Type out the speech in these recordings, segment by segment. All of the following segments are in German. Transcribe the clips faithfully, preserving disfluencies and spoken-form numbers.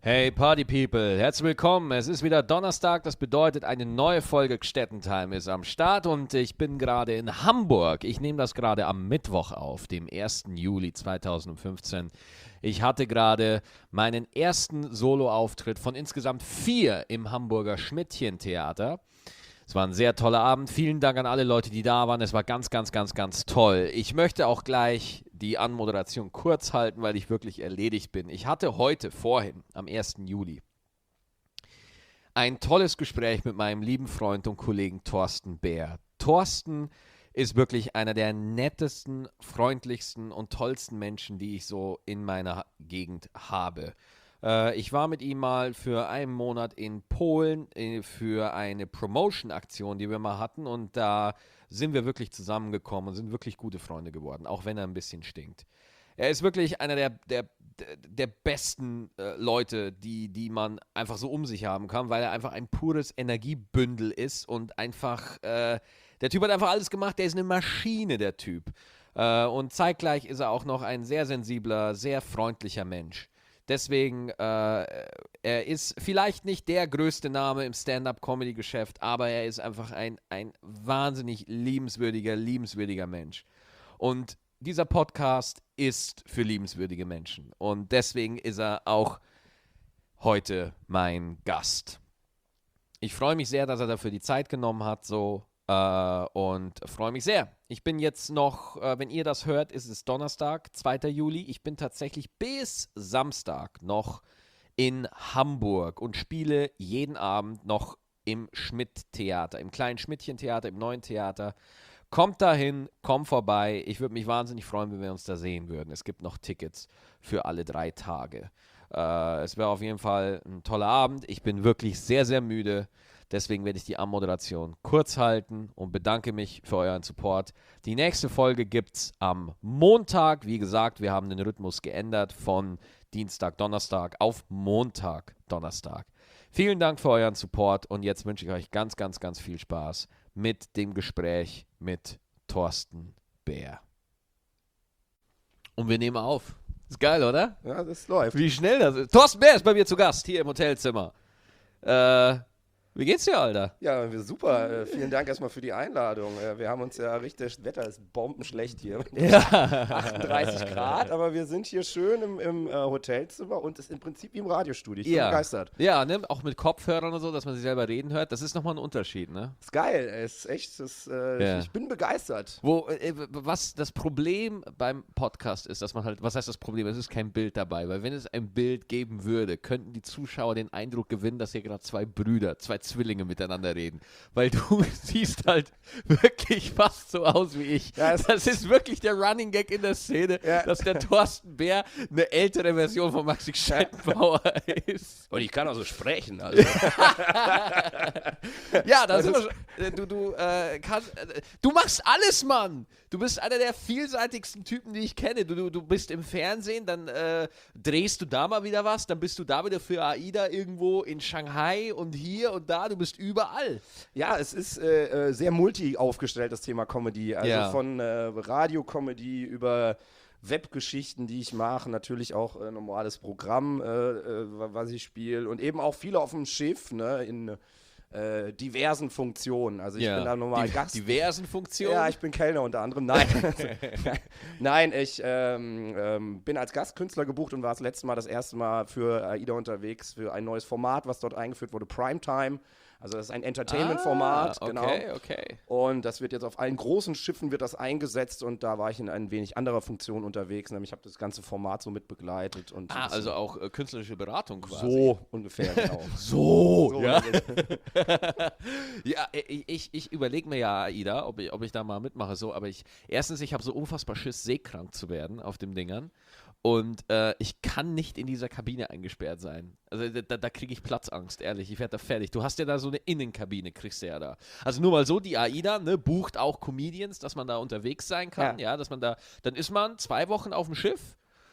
Hey Party People, herzlich willkommen. Es ist wieder Donnerstag, das bedeutet, eine neue Folge Gstettentime ist am Start und ich bin gerade in Hamburg. Ich nehme das gerade am Mittwoch auf, dem ersten Juli zweitausendfünfzehn. Ich hatte gerade meinen ersten Solo-Auftritt von insgesamt vier im Hamburger Schmidtchen-Theater. Es war ein sehr toller Abend. Vielen Dank an alle Leute, die da waren. Es war ganz, ganz, ganz, ganz toll. Ich möchte auch gleich die Anmoderation kurz halten, weil ich wirklich erledigt bin. Ich hatte heute, vorhin, am ersten Juli, ein tolles Gespräch mit meinem lieben Freund und Kollegen Thorsten Bär. Thorsten ist wirklich einer der nettesten, freundlichsten und tollsten Menschen, die ich so in meiner Gegend habe. Ich war mit ihm mal für einen Monat in Polen für eine Promotion-Aktion, die wir mal hatten, und da sind wir wirklich zusammengekommen und sind wirklich gute Freunde geworden, auch wenn er ein bisschen stinkt. Er ist wirklich einer der, der, der besten äh, Leute, die, die man einfach so um sich haben kann, weil er einfach ein pures Energiebündel ist und einfach, äh, der Typ hat einfach alles gemacht, der ist eine Maschine, der Typ. Äh, und zeitgleich ist er auch noch ein sehr sensibler, sehr freundlicher Mensch. Deswegen, äh, er ist vielleicht nicht der größte Name im Stand-up-Comedy-Geschäft, aber er ist einfach ein, ein wahnsinnig liebenswürdiger, liebenswürdiger Mensch. Und dieser Podcast ist für liebenswürdige Menschen. Und deswegen ist er auch heute mein Gast. Ich freue mich sehr, dass er dafür die Zeit genommen hat, so. Uh, und freue mich sehr. Ich bin jetzt noch, uh, wenn ihr das hört, ist es Donnerstag, zweiter Juli. Ich bin tatsächlich bis Samstag noch in Hamburg und spiele jeden Abend noch im Schmidt-Theater, im kleinen Schmidtchen-Theater, im neuen Theater. Kommt dahin, kommt vorbei. Ich würde mich wahnsinnig freuen, wenn wir uns da sehen würden. Es gibt noch Tickets für alle drei Tage. Uh, es wäre auf jeden Fall ein toller Abend. Ich bin wirklich sehr, sehr müde. Deswegen werde ich die Anmoderation kurz halten und bedanke mich für euren Support. Die nächste Folge gibt es am Montag. Wie gesagt, wir haben den Rhythmus geändert von Dienstag, Donnerstag auf Montag, Donnerstag. Vielen Dank für euren Support und jetzt wünsche ich euch ganz, ganz, ganz viel Spaß mit dem Gespräch mit Thorsten Bär. Und wir nehmen auf. Ist geil, oder? Ja, das läuft. Wie schnell das ist. Thorsten Bär ist bei mir zu Gast, hier im Hotelzimmer. Äh... Wie geht's dir, Alter? Ja, super. Äh, vielen Dank erstmal für die Einladung. Äh, wir haben uns ja richtig, das Wetter ist bombenschlecht hier. Ja. achtunddreißig Grad, aber wir sind hier schön im, im äh, Hotelzimmer und es ist im Prinzip wie im Radiostudio. Ich bin ja. begeistert. Ja, ne? Auch mit Kopfhörern und so, dass man sich selber reden hört. Das ist nochmal ein Unterschied, ne? Ist geil. Es ist echt, es, äh, ja. ich, ich bin begeistert. Wo, äh, was das Problem beim Podcast ist, dass man halt, was heißt das Problem? Es ist kein Bild dabei, weil wenn es ein Bild geben würde, könnten die Zuschauer den Eindruck gewinnen, dass hier gerade zwei Brüder, zwei Zwillinge miteinander reden. Weil du siehst halt wirklich fast so aus wie ich. Ja, das ist wirklich der Running Gag in der Szene, ja. dass der Thorsten Bär eine ältere Version von Maxi Scheitenbauer ist. Und ich kann auch so sprechen. Also. Ja, da sind wir schon. Du, du, äh, kannst, äh, du machst alles, Mann. Du bist einer der vielseitigsten Typen, die ich kenne. Du, du, du bist im Fernsehen, dann äh, drehst du da mal wieder was, dann bist du da wieder für AIDA irgendwo in Shanghai und hier und da. Du bist überall. Ja, es ist äh, sehr multi aufgestellt, das Thema Comedy. Also ja. von äh, Radio-Comedy über Webgeschichten, die ich mache, natürlich auch äh, normales Programm, äh, äh, was ich spiele und eben auch viele auf dem Schiff, ne, in äh, diversen Funktionen. Also ich ja. bin da normal Die, Gast. Diversen Funktionen? Ja, ich bin Kellner unter anderem. Nein, Nein, ich ähm, ähm, bin als Gastkünstler gebucht und war das letzte Mal, das erste Mal für AIDA unterwegs, für ein neues Format, was dort eingeführt wurde, Primetime. Also das ist ein Entertainment-Format, ah, okay, genau. Okay. Und das wird jetzt auf allen großen Schiffen wird das eingesetzt und da war ich in ein wenig anderer Funktion unterwegs. Nämlich habe das ganze Format so mit begleitet. Und ah, also auch äh, künstlerische Beratung quasi. So ungefähr, genau. so, so, ja. ja, ich, ich überlege mir ja, AIDA, ob ich, ob ich da mal mitmache. So, aber ich, erstens, ich habe so unfassbar Schiss, seekrank zu werden auf dem Dingern. Und äh, ich kann nicht in dieser Kabine eingesperrt sein. Also da, da kriege ich Platzangst, ehrlich. Ich werde da fertig. Du hast ja da so eine Innenkabine, kriegst du ja da. Also nur mal so, die AIDA ne, bucht auch Comedians, dass man da unterwegs sein kann. Ja. ja, dass man da, dann ist man zwei Wochen auf dem Schiff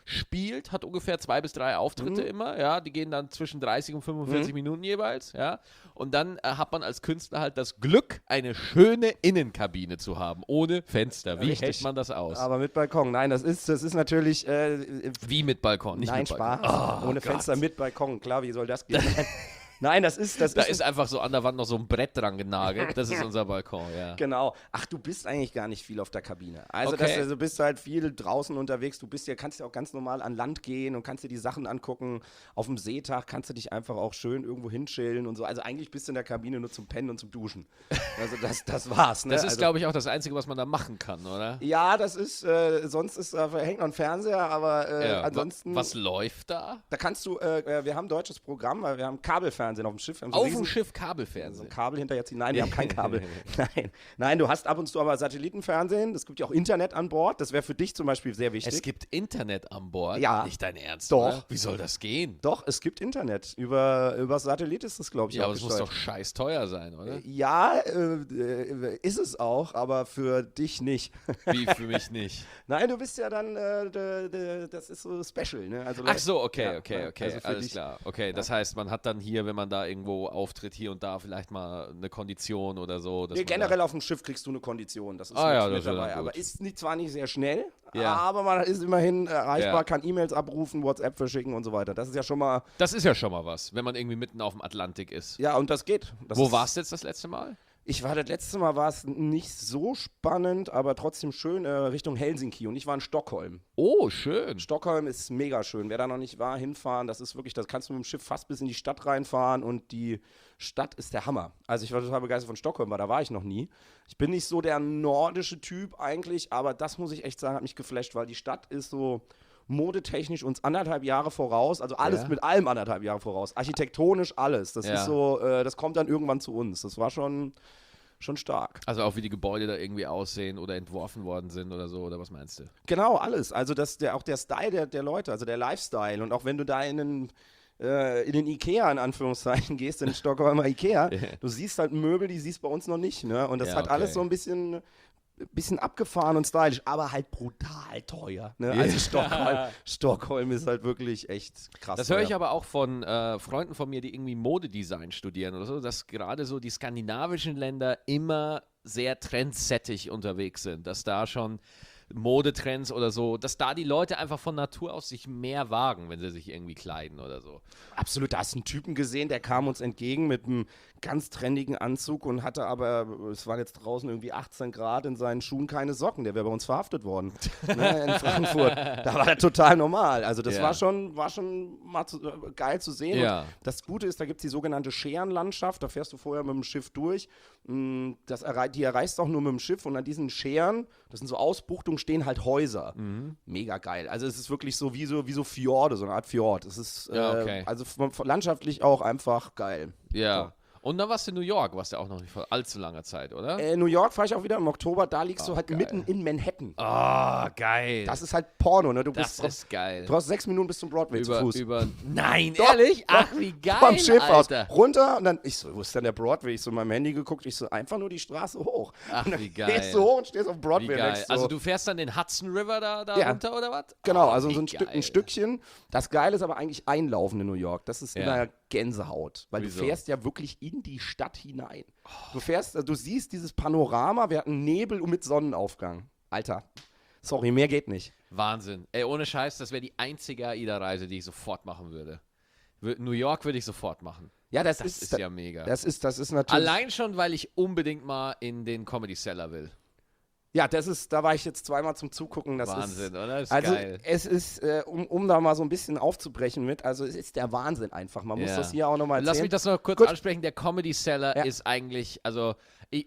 spielt, hat ungefähr zwei bis drei Auftritte Mhm. immer, ja, die gehen dann zwischen dreißig und fünfundvierzig Mhm. Minuten jeweils, ja, und dann äh, hat man als Künstler halt das Glück, eine schöne Innenkabine zu haben, ohne Fenster. Wie Richtig. spricht man das aus? Aber mit Balkon. Nein, das ist, das ist natürlich. Äh, Wie mit Balkon, nicht nein, mit Balkon. Spaß. Oh, Ohne Gott. Fenster mit Balkon. Klar, wie soll das gehen? Nein, nein, das ist. Das Da ist, ist einfach so an der Wand noch so ein Brett dran genagelt. Das ist unser Balkon, ja. Genau. Ach, du bist eigentlich gar nicht viel auf der Kabine. Also, Okay. das, also du bist halt viel draußen unterwegs. Du bist ja, kannst ja auch ganz normal an Land gehen und kannst dir die Sachen angucken. Auf dem Seetag kannst du dich einfach auch schön irgendwo hinchillen und so. Also eigentlich bist du in der Kabine nur zum Pennen und zum Duschen. Also das, das war's. Ne? Das ist, also, glaube ich, auch das Einzige, was man da machen kann, oder? ja, das ist, äh, sonst ist, da hängt noch ein Fernseher, aber äh, Ja. ansonsten. Was läuft da? Da kannst du, äh, äh, wir haben ein deutsches Programm, weil wir haben Kabelfernsehen auf dem Schiff. Wir haben so Auf riesen- dem Schiff so Kabelfernsehen. ein Kabel hinterher ziehen. Nein, wir haben kein Kabel. Nein. Nein, du hast ab und zu aber Satellitenfernsehen. Es gibt ja auch Internet an Bord. Das wäre für dich zum Beispiel sehr wichtig. Es gibt Internet an Bord. Ja. Nicht dein Ernst, Doch. oder? Wie soll das gehen? Doch, es gibt Internet. Über, über Satellit ist das, glaube ich, Ja, auch aber es muss gesteuert. doch scheiß teuer sein, oder? Ja, äh, äh, ist es auch, aber für dich nicht. Wie für mich nicht. Nein, du bist ja dann, äh, d- d- das ist so special, ne? Also, Ach so, okay, Ja, okay, ja, okay, also für alles dich. klar. Okay, das heißt, man hat dann hier, wenn man da irgendwo auftritt, hier und da vielleicht mal eine Kondition oder so. Dass Nee, man da- generell auf dem Schiff kriegst du eine Kondition. Das ist Ah mit, ja, mit das ist ja dabei. dann gut. Aber ist nicht, zwar nicht sehr schnell, Ja. aber man ist immerhin erreichbar, Ja. kann E-Mails abrufen, WhatsApp verschicken und so weiter. Das ist ja schon mal, Das ist ja schon mal was, wenn man irgendwie mitten auf dem Atlantik ist. ja, und das geht. Das Wo ist, warst du jetzt das letzte Mal? Ich war das letzte Mal, war es nicht so spannend, aber trotzdem schön äh, Richtung Helsinki und ich war in Stockholm. Oh, schön. Stockholm ist mega schön. Wer da noch nicht war, hinfahren, das ist wirklich, das kannst du mit dem Schiff fast bis in die Stadt reinfahren und die Stadt ist der Hammer. Also ich war total begeistert von Stockholm, weil da war ich noch nie. Ich bin nicht so der nordische Typ eigentlich, aber das muss ich echt sagen, hat mich geflasht, weil die Stadt ist so modetechnisch uns anderthalb Jahre voraus, also alles Ja. mit allem anderthalb Jahre voraus. Architektonisch alles. Das Ja. ist so, äh, das kommt dann irgendwann zu uns. Das war schon, schon stark. Also auch wie die Gebäude da irgendwie aussehen oder entworfen worden sind oder so, oder was meinst du? Genau, alles. Also das, der, auch der Style der, der Leute, also der Lifestyle. Und auch wenn du da in den, äh, in den Ikea in Anführungszeichen gehst, in den Stockholmer Ikea, du siehst halt Möbel, die siehst du bei uns noch nicht. Ne? Und das Ja, hat okay. alles so ein bisschen, bisschen abgefahren und stylisch, aber halt brutal teuer. Ne? Also Stockholm, Stockholm ist halt wirklich echt krass. Das höre ich teuer. aber auch von äh, Freunden von mir, die irgendwie Modedesign studieren oder so, dass gerade so die skandinavischen Länder immer sehr trendsettig unterwegs sind, dass da schon Modetrends oder so, dass da die Leute einfach von Natur aus sich mehr wagen, wenn sie sich irgendwie kleiden oder so. Absolut, da hast du einen Typen gesehen, der kam uns entgegen mit einem ganz trendigen Anzug und hatte aber, es waren jetzt draußen irgendwie achtzehn Grad, in seinen Schuhen keine Socken, der wäre bei uns verhaftet worden, ne, in Frankfurt. Da war das total normal. Also das Ja. war schon, war schon mal zu, äh, geil zu sehen. Ja. Und das Gute ist, da gibt es die sogenannte Scherenlandschaft, da fährst du vorher mit dem Schiff durch. Mm, Das errei die erreichst du auch nur mit dem Schiff und an diesen Scheren, das sind so Ausbuchtungen, stehen halt Häuser. Mhm. Mega geil. Also es ist wirklich so wie so, wie so Fjorde, so eine Art Fjord. Es ist Ja, äh, okay. also von, von landschaftlich auch einfach geil. Ja. Und dann warst du in New York, warst du auch noch nicht vor allzu langer Zeit, oder? Äh, New York fahre ich auch wieder im Oktober, da liegst Oh, du halt geil. mitten in Manhattan. Ah, geil. Das ist halt Porno, ne? Du, Das bist, ist geil. du brauchst sechs Minuten bis zum Broadway zu über, Fuß. über. Nein, Doch, ehrlich? doch. Ach, wie geil. Vom Schiff aus. Alter. Runter und dann, ich so, wo ist denn der Broadway? Ich so in meinem Handy geguckt, ich so, einfach nur die Straße hoch. Ach, und dann wie geil. gehst du hoch und stehst auf Wie Broadway. und geil. denkst so, Also du fährst dann den Hudson River da, da Ja. runter oder was? Genau, Oh, also wie so ein, Stück, geil. ein Stückchen. Das Geile ist aber eigentlich Einlaufen in New York. Das ist Ja. immer Gänsehaut, weil Wieso? du fährst ja wirklich in die Stadt hinein. Du fährst, äh, du siehst dieses Panorama, wir hatten Nebel und mit Sonnenaufgang. Alter, sorry, mehr geht nicht. Wahnsinn. Ey, ohne Scheiß, das wäre die einzige AIDA-Reise, die ich sofort machen würde. Wür- New York würde ich sofort machen. Ja, das, Das ist, ist ja mega. Das ist, das ist natürlich. Allein schon, weil ich unbedingt mal in den Comedy Cellar will. Ja, das ist, da war ich jetzt zweimal zum Zugucken. Das Wahnsinn, ist, oder? Das ist also geil. es ist, äh, um, um da mal so ein bisschen aufzubrechen mit, also es ist der Wahnsinn einfach. Man muss Ja. das hier auch nochmal erzählen. Lass mich das noch kurz Gut. ansprechen. Der Comedy Cellar Ja. ist eigentlich, also ich,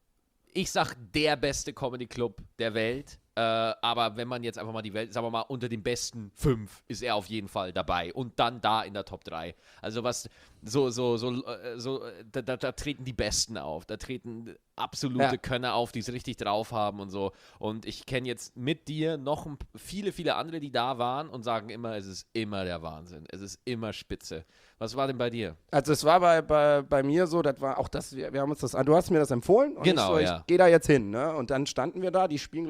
ich sag, der beste Comedy Club der Welt. Äh, aber wenn man jetzt einfach mal die Welt, sagen wir mal, unter den besten fünf ist er auf jeden Fall dabei. Und dann da in der Top drei. Also was, so, so, so, äh, so äh, da, da, da treten die Besten auf. Da treten absolute Ja. Könner auf, die es richtig drauf haben und so. Und ich kenne jetzt mit dir noch ein, viele, viele andere, die da waren und sagen immer, es ist immer der Wahnsinn. Es ist immer spitze. Was war denn bei dir? Also es war bei, bei, bei mir so, das war auch das, wir, wir haben uns das, du hast mir das empfohlen und Genau, ich so, ja. ich gehe da jetzt hin, ne? Und dann standen wir da, die spielen, glaube ich, fünf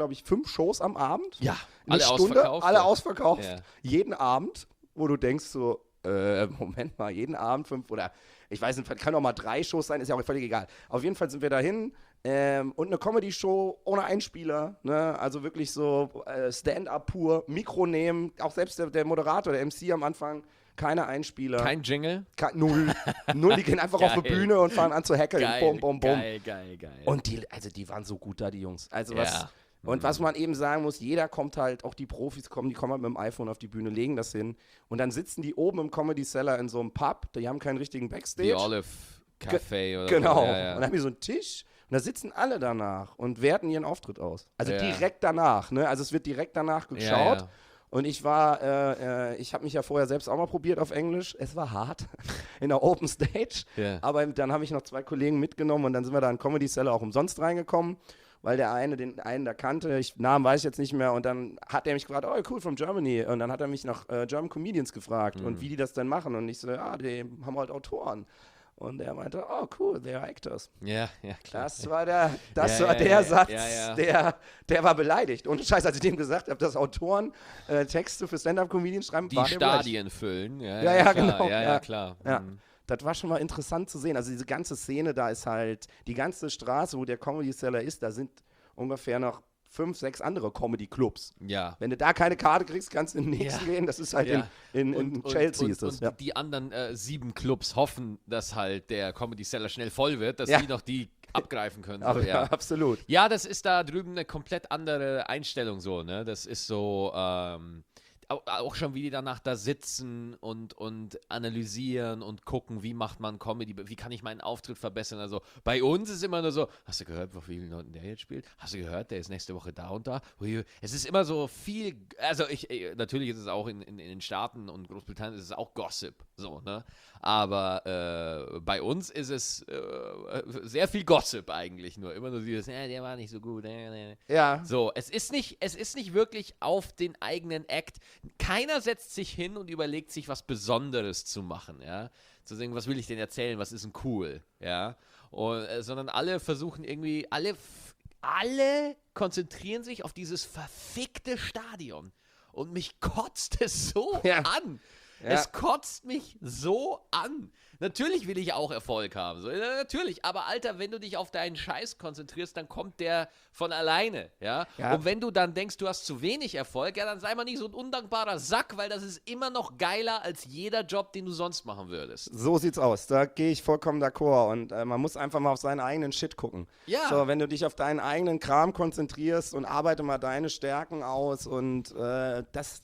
Shows am Abend. Ja, Eine alle Stunde, ausverkauft. alle ja. ausverkauft. Ja. Jeden Abend, wo du denkst so, äh, Moment mal, jeden Abend fünf oder ich weiß nicht, kann auch mal drei Shows sein, ist ja auch völlig egal. Auf jeden Fall sind wir dahin ähm, und eine Comedy-Show ohne Einspieler, ne? Also wirklich so äh, Stand-up pur, Mikro nehmen, auch selbst der, der Moderator, der M C am Anfang, keine Einspieler. Kein Jingle? Ke- null. Null, die gehen einfach auf die Geil. Bühne und fangen an zu hackeln. Geil, Bum, bum, bum. geil, geil, geil. Und die, also die waren so gut da, die Jungs. Also was, Ja. und was man eben sagen muss, jeder kommt halt, auch die Profis kommen, die kommen halt mit dem iPhone auf die Bühne, legen das hin und dann sitzen die oben im Comedy Cellar in so einem Pub, die haben keinen richtigen Backstage. Die Olive Café oder Genau. so. Ja, ja. Und dann haben die so einen Tisch und da sitzen alle danach und werten ihren Auftritt aus. Also Ja. direkt danach, ne? Also es wird direkt danach geschaut. Ja, ja. Und ich war, äh, äh, ich habe mich ja vorher selbst auch mal probiert auf Englisch. Es war hart in der Open Stage. Ja. Aber dann habe ich noch zwei Kollegen mitgenommen und dann sind wir da in Comedy Cellar auch umsonst reingekommen, weil der eine den einen da kannte. Ich, Namen weiß ich jetzt nicht mehr. Und dann hat er mich gefragt, oh cool, from Germany. Und dann hat er mich nach äh, German Comedians gefragt Mhm. und wie die das denn machen. Und ich so, ja, die haben halt Autoren. Und er meinte, oh cool, they're actors. Ja, ja, klar. Das war der, das Ja, war ja, der ja, Satz, ja, ja. Der, der war beleidigt. Und Scheiß, als ich dem gesagt habe, dass Autoren äh, Texte für Stand-Up-Comedians schreiben, Die war der beleidigt. Stadien füllen. Ja, Ja, ja, klar. genau, Ja, ja, ja. klar. Ja. Mhm. Das war schon mal interessant zu sehen. Also diese ganze Szene, da ist halt, die ganze Straße, wo der Comedy Cellar ist, da sind ungefähr noch fünf, sechs andere Comedy-Clubs. Ja. Wenn du da keine Karte kriegst, kannst du in den nächsten Ja. gehen. Das ist halt Ja. in, in, in Chelsea und, ist das. und Ja. die anderen äh, sieben Clubs hoffen, dass halt der Comedy Cellar schnell voll wird, dass Ja. die noch die abgreifen können. Aber, So, ja, ja. absolut. Ja, das ist da drüben eine komplett andere Einstellung so, ne? Das ist so, ähm, au- auch schon wie die danach da sitzen und, und analysieren und gucken, wie macht man Comedy, wie kann ich meinen Auftritt verbessern. Also bei uns ist immer nur so, hast du gehört, wie vielen Leuten der jetzt spielt? Hast du gehört, der ist nächste Woche da und da? Ui, es ist immer so viel, also ich, ich- natürlich ist es auch in, in, in den Staaten und Großbritannien ist es auch Gossip, so, ne? Aber äh, bei uns ist es äh, sehr viel Gossip eigentlich nur. Immer nur dieses, ja, der war nicht so gut. Äh, äh. Ja. So, es ist nicht, es ist nicht wirklich auf den eigenen Act. Keiner setzt sich hin und überlegt sich, was Besonderes zu machen, ja. Zu sagen, was will ich denn erzählen, was ist denn cool, ja. Und, äh, sondern alle versuchen irgendwie, alle, f- alle konzentrieren sich auf dieses verfickte Stadion. Und mich kotzt es so Ja. an. Ja. Es kotzt mich so an. Natürlich will ich auch Erfolg haben. So, ja, natürlich. Aber Alter, wenn du dich auf deinen Scheiß konzentrierst, dann kommt der von alleine. Ja? Ja. Und wenn du dann denkst, du hast zu wenig Erfolg, ja, dann sei mal nicht so ein undankbarer Sack, weil das ist immer noch geiler als jeder Job, den du sonst machen würdest. So sieht's aus. Da gehe ich vollkommen d'accord. Und äh, man muss einfach mal auf seinen eigenen Shit gucken. Ja. So, wenn du dich auf deinen eigenen Kram konzentrierst und arbeite mal deine Stärken aus und äh, das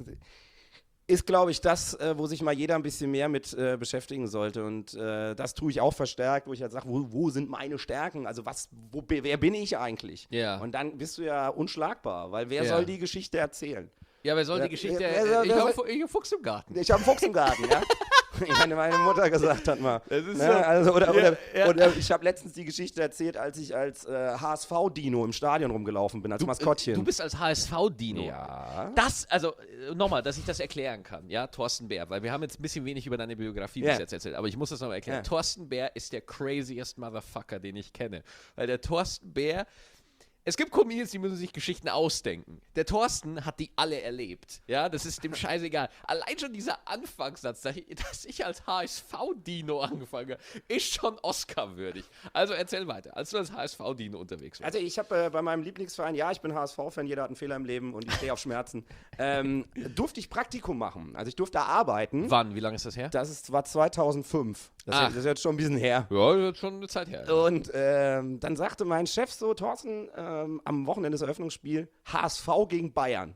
ist, glaube ich, das, äh, wo sich mal jeder ein bisschen mehr mit äh, beschäftigen sollte. Und äh, das tue ich auch verstärkt, wo ich halt sage, wo, wo sind meine Stärken? Also was, wo, wer bin ich eigentlich? Ja. Und dann bist du ja unschlagbar, weil wer Ja. soll die Geschichte erzählen? Ja, wer soll Ja, die Geschichte... wer- wer- ich wer habe soll- hab Fuchs im Garten. Ich habe einen Fuchs im Garten, ja? Ich meine, meine Mutter gesagt hat mal. Das ist ne? so- also, oder, Ja, oder, ja. oder ich habe letztens die Geschichte erzählt, als ich als äh, H S V-Dino im Stadion rumgelaufen bin, als Maskottchen. Du bist als H S V-Dino. Ja. Das, also äh, nochmal, dass ich das erklären kann, ja, Thorsten Bär, weil wir haben jetzt ein bisschen wenig über deine Biografie Ja. bis jetzt erzählt, aber ich muss das nochmal erklären. Ja. Thorsten Bär ist der craziest Motherfucker, den ich kenne. Weil der Thorsten Bär, es gibt Comedians, die müssen sich Geschichten ausdenken. Der Thorsten hat die alle erlebt, ja, das ist dem scheißegal. Allein schon dieser Anfangssatz, dass ich, dass ich als H S V-Dino angefangen habe, ist schon Oscar-würdig. Also erzähl weiter, als du als H S V-Dino unterwegs warst. Also ich habe äh, bei meinem Lieblingsverein, ja, ich bin H S V-Fan, jeder hat einen Fehler im Leben und ich stehe auf Schmerzen, ähm, durfte ich Praktikum machen. Also ich durfte da arbeiten. Wann, wie lange ist das her? Das ist, war zweitausendfünf. Das, Ach. ist, das ist jetzt schon ein bisschen her. Ja, das ist schon eine Zeit her. Und ähm, dann sagte mein Chef so, Thorsten, ähm, am Wochenende das Eröffnungsspiel, H S V gegen Bayern.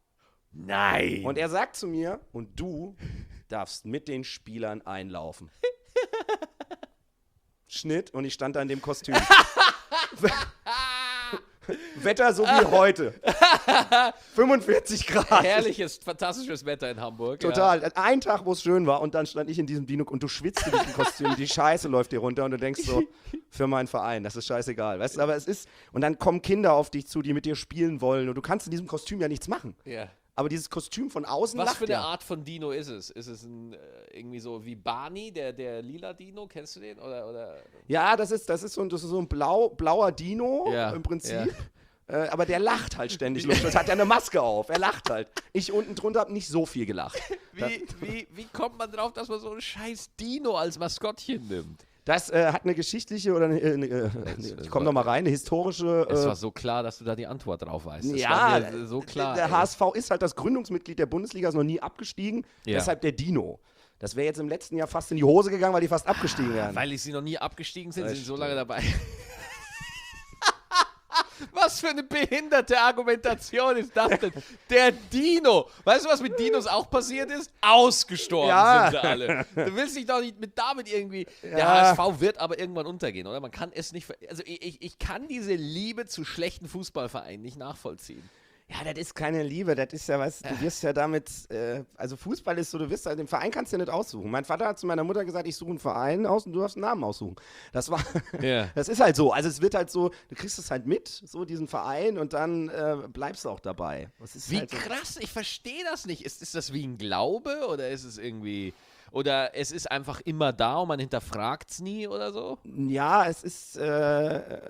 Nein! Und er sagt zu mir, und du darfst mit den Spielern einlaufen. Schnitt, und ich stand da in dem Kostüm. Wetter so wie heute. fünfundvierzig Grad. Herrliches, fantastisches Wetter in Hamburg. Total. Ein Tag, wo es schön war, und dann stand ich in diesem Dino und du schwitzt in diesem Kostüm, die Scheiße läuft dir runter und du denkst so, für meinen Verein, das ist scheißegal. Weißt du, aber es ist, und dann kommen Kinder auf dich zu, die mit dir spielen wollen und du kannst in diesem Kostüm ja nichts machen. Ja. ja. Aber dieses Kostüm von außen Was lacht für eine ja. Art von Dino ist es? Ist es ein, äh, irgendwie so wie Barney, der, der lila Dino? Kennst du den? Oder, oder? Ja, das ist, das ist so ein, das ist so ein blau, blauer Dino Ja, im Prinzip. ja. Äh, aber der lacht halt ständig. Das hat ja eine Maske auf. Er lacht halt. Ich unten drunter habe nicht so viel gelacht. Wie, wie, wie kommt man drauf, dass man so einen scheiß Dino als Maskottchen nimmt? Das äh, hat eine geschichtliche oder eine, äh, äh, ich komme nochmal rein, eine historische. Äh, es war so klar, dass du da die Antwort drauf weißt. Das ja, war mir so klar. Der ey. H S V ist halt das Gründungsmitglied der Bundesliga, ist noch nie abgestiegen. Ja. Deshalb der Dino. Das wäre jetzt im letzten Jahr fast in die Hose gegangen, weil die fast abgestiegen wären. Weil sie noch nie abgestiegen sind, Das sind so stimmt. lange dabei. Was für eine behinderte Argumentation ist das denn? Der Dino. Weißt du, was mit Dinos auch passiert ist? Ausgestorben Ja. sind sie alle. Du willst dich doch nicht mit damit irgendwie... Der Ja. H S V wird aber irgendwann untergehen, oder? Man kann es nicht... ver- Also ich, ich, ich kann diese Liebe zu schlechten Fußballvereinen nicht nachvollziehen. Ja, das ist keine Liebe, das ist ja was, du wirst ja damit, äh, also Fußball ist so, du wirst, den Verein kannst du ja nicht aussuchen. Mein Vater hat zu meiner Mutter gesagt, ich suche einen Verein aus und du darfst einen Namen aussuchen. Das war, Ja. das ist halt so, also es wird halt so, du kriegst es halt mit, so diesen Verein und dann äh, bleibst du auch dabei. Das ist Wie halt so, krass, ich verstehe das nicht. Ist, ist das wie ein Glaube oder ist es irgendwie... Oder es ist einfach immer da und man hinterfragt es nie oder so? ja, es ist, äh,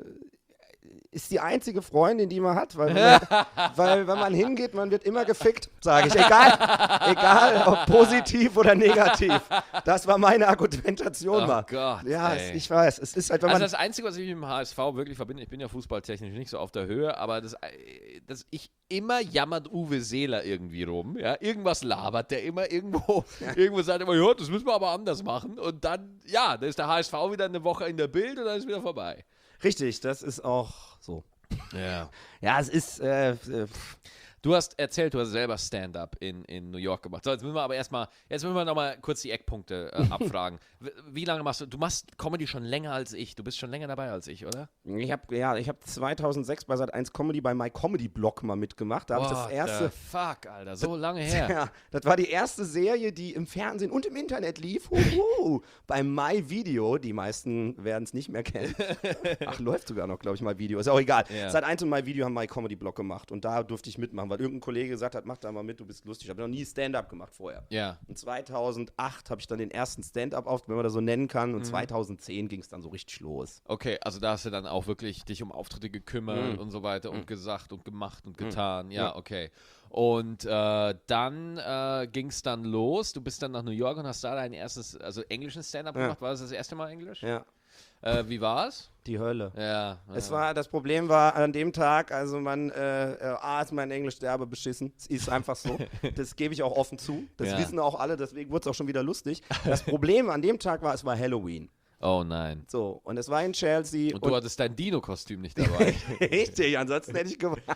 ist die einzige Freundin, die man hat, weil, man, weil wenn man hingeht, man wird immer gefickt, sage ich. Egal, egal, ob positiv oder negativ. Das war meine Argumentation Oh mal. Gott, ja, ey. es, ich weiß. Es ist halt, wenn Also man. das Einzige, was ich mit dem H S V wirklich verbinde, ich bin ja fußballtechnisch nicht so auf der Höhe, aber das, äh, das ich immer jammert Uwe Seeler irgendwie rum, ja, irgendwas labert, der immer irgendwo, irgendwo sagt immer, ja, das müssen wir aber anders machen und dann, ja, da ist der H S V wieder eine Woche in der Bild und dann ist wieder vorbei. Richtig, das ist auch so. Ja. Ja, es ist. Äh, äh, Du hast erzählt, du hast selber Stand-up in, in New York gemacht. So, jetzt müssen wir aber erstmal, jetzt müssen wir nochmal kurz die Eckpunkte äh, abfragen. W- Wie lange machst du, du machst Comedy schon länger als ich, du bist schon länger dabei als ich, oder? ich habe ja, ich habe zweitausendsechs bei Sat eins Comedy bei My Comedy Blog mal mitgemacht. Da habe ich das What erste. the fuck, Alter, so lange her. Ja, das war die erste Serie, die im Fernsehen und im Internet lief. Huhu, bei My Video. Die meisten werden es nicht mehr kennen. Ach, läuft sogar noch, glaube ich, My Video. Ist auch egal. Ja. Sat eins und My Video haben My Comedy Blog gemacht. Und da durfte ich mitmachen, weil irgendein Kollege gesagt hat, mach da mal mit, du bist lustig. Ich habe noch nie Stand-up gemacht vorher. Ja. Und zweitausendacht habe ich dann den ersten Stand-up auf, wenn man das so nennen kann. Mhm. Und zweitausendzehn ging es dann so richtig los. Okay, also da hast du dann auch wirklich dich um Auftritte gekümmert Mhm. und so weiter und gesagt und gemacht und getan. Ja, Ja. okay. Und äh, dann äh, ging es dann los. Du bist dann nach New York und hast da dein erstes, also englischen Stand-up Ja. gemacht. War das das erste Mal Englisch? Ja, Äh, wie war es? die Hölle. Ja. Es ja. war, das Problem war an dem Tag, also man, äh, äh, A, ist mein Englisch derbe beschissen. Es ist einfach so. Das gebe ich auch offen zu. Das Ja. wissen auch alle, deswegen wurde es auch schon wieder lustig. Das Problem an dem Tag war, es war Halloween. Oh nein. So, und es war in Chelsea. Und du hattest dein Dino-Kostüm nicht dabei. Richtig, ansonsten hätte ich gewonnen.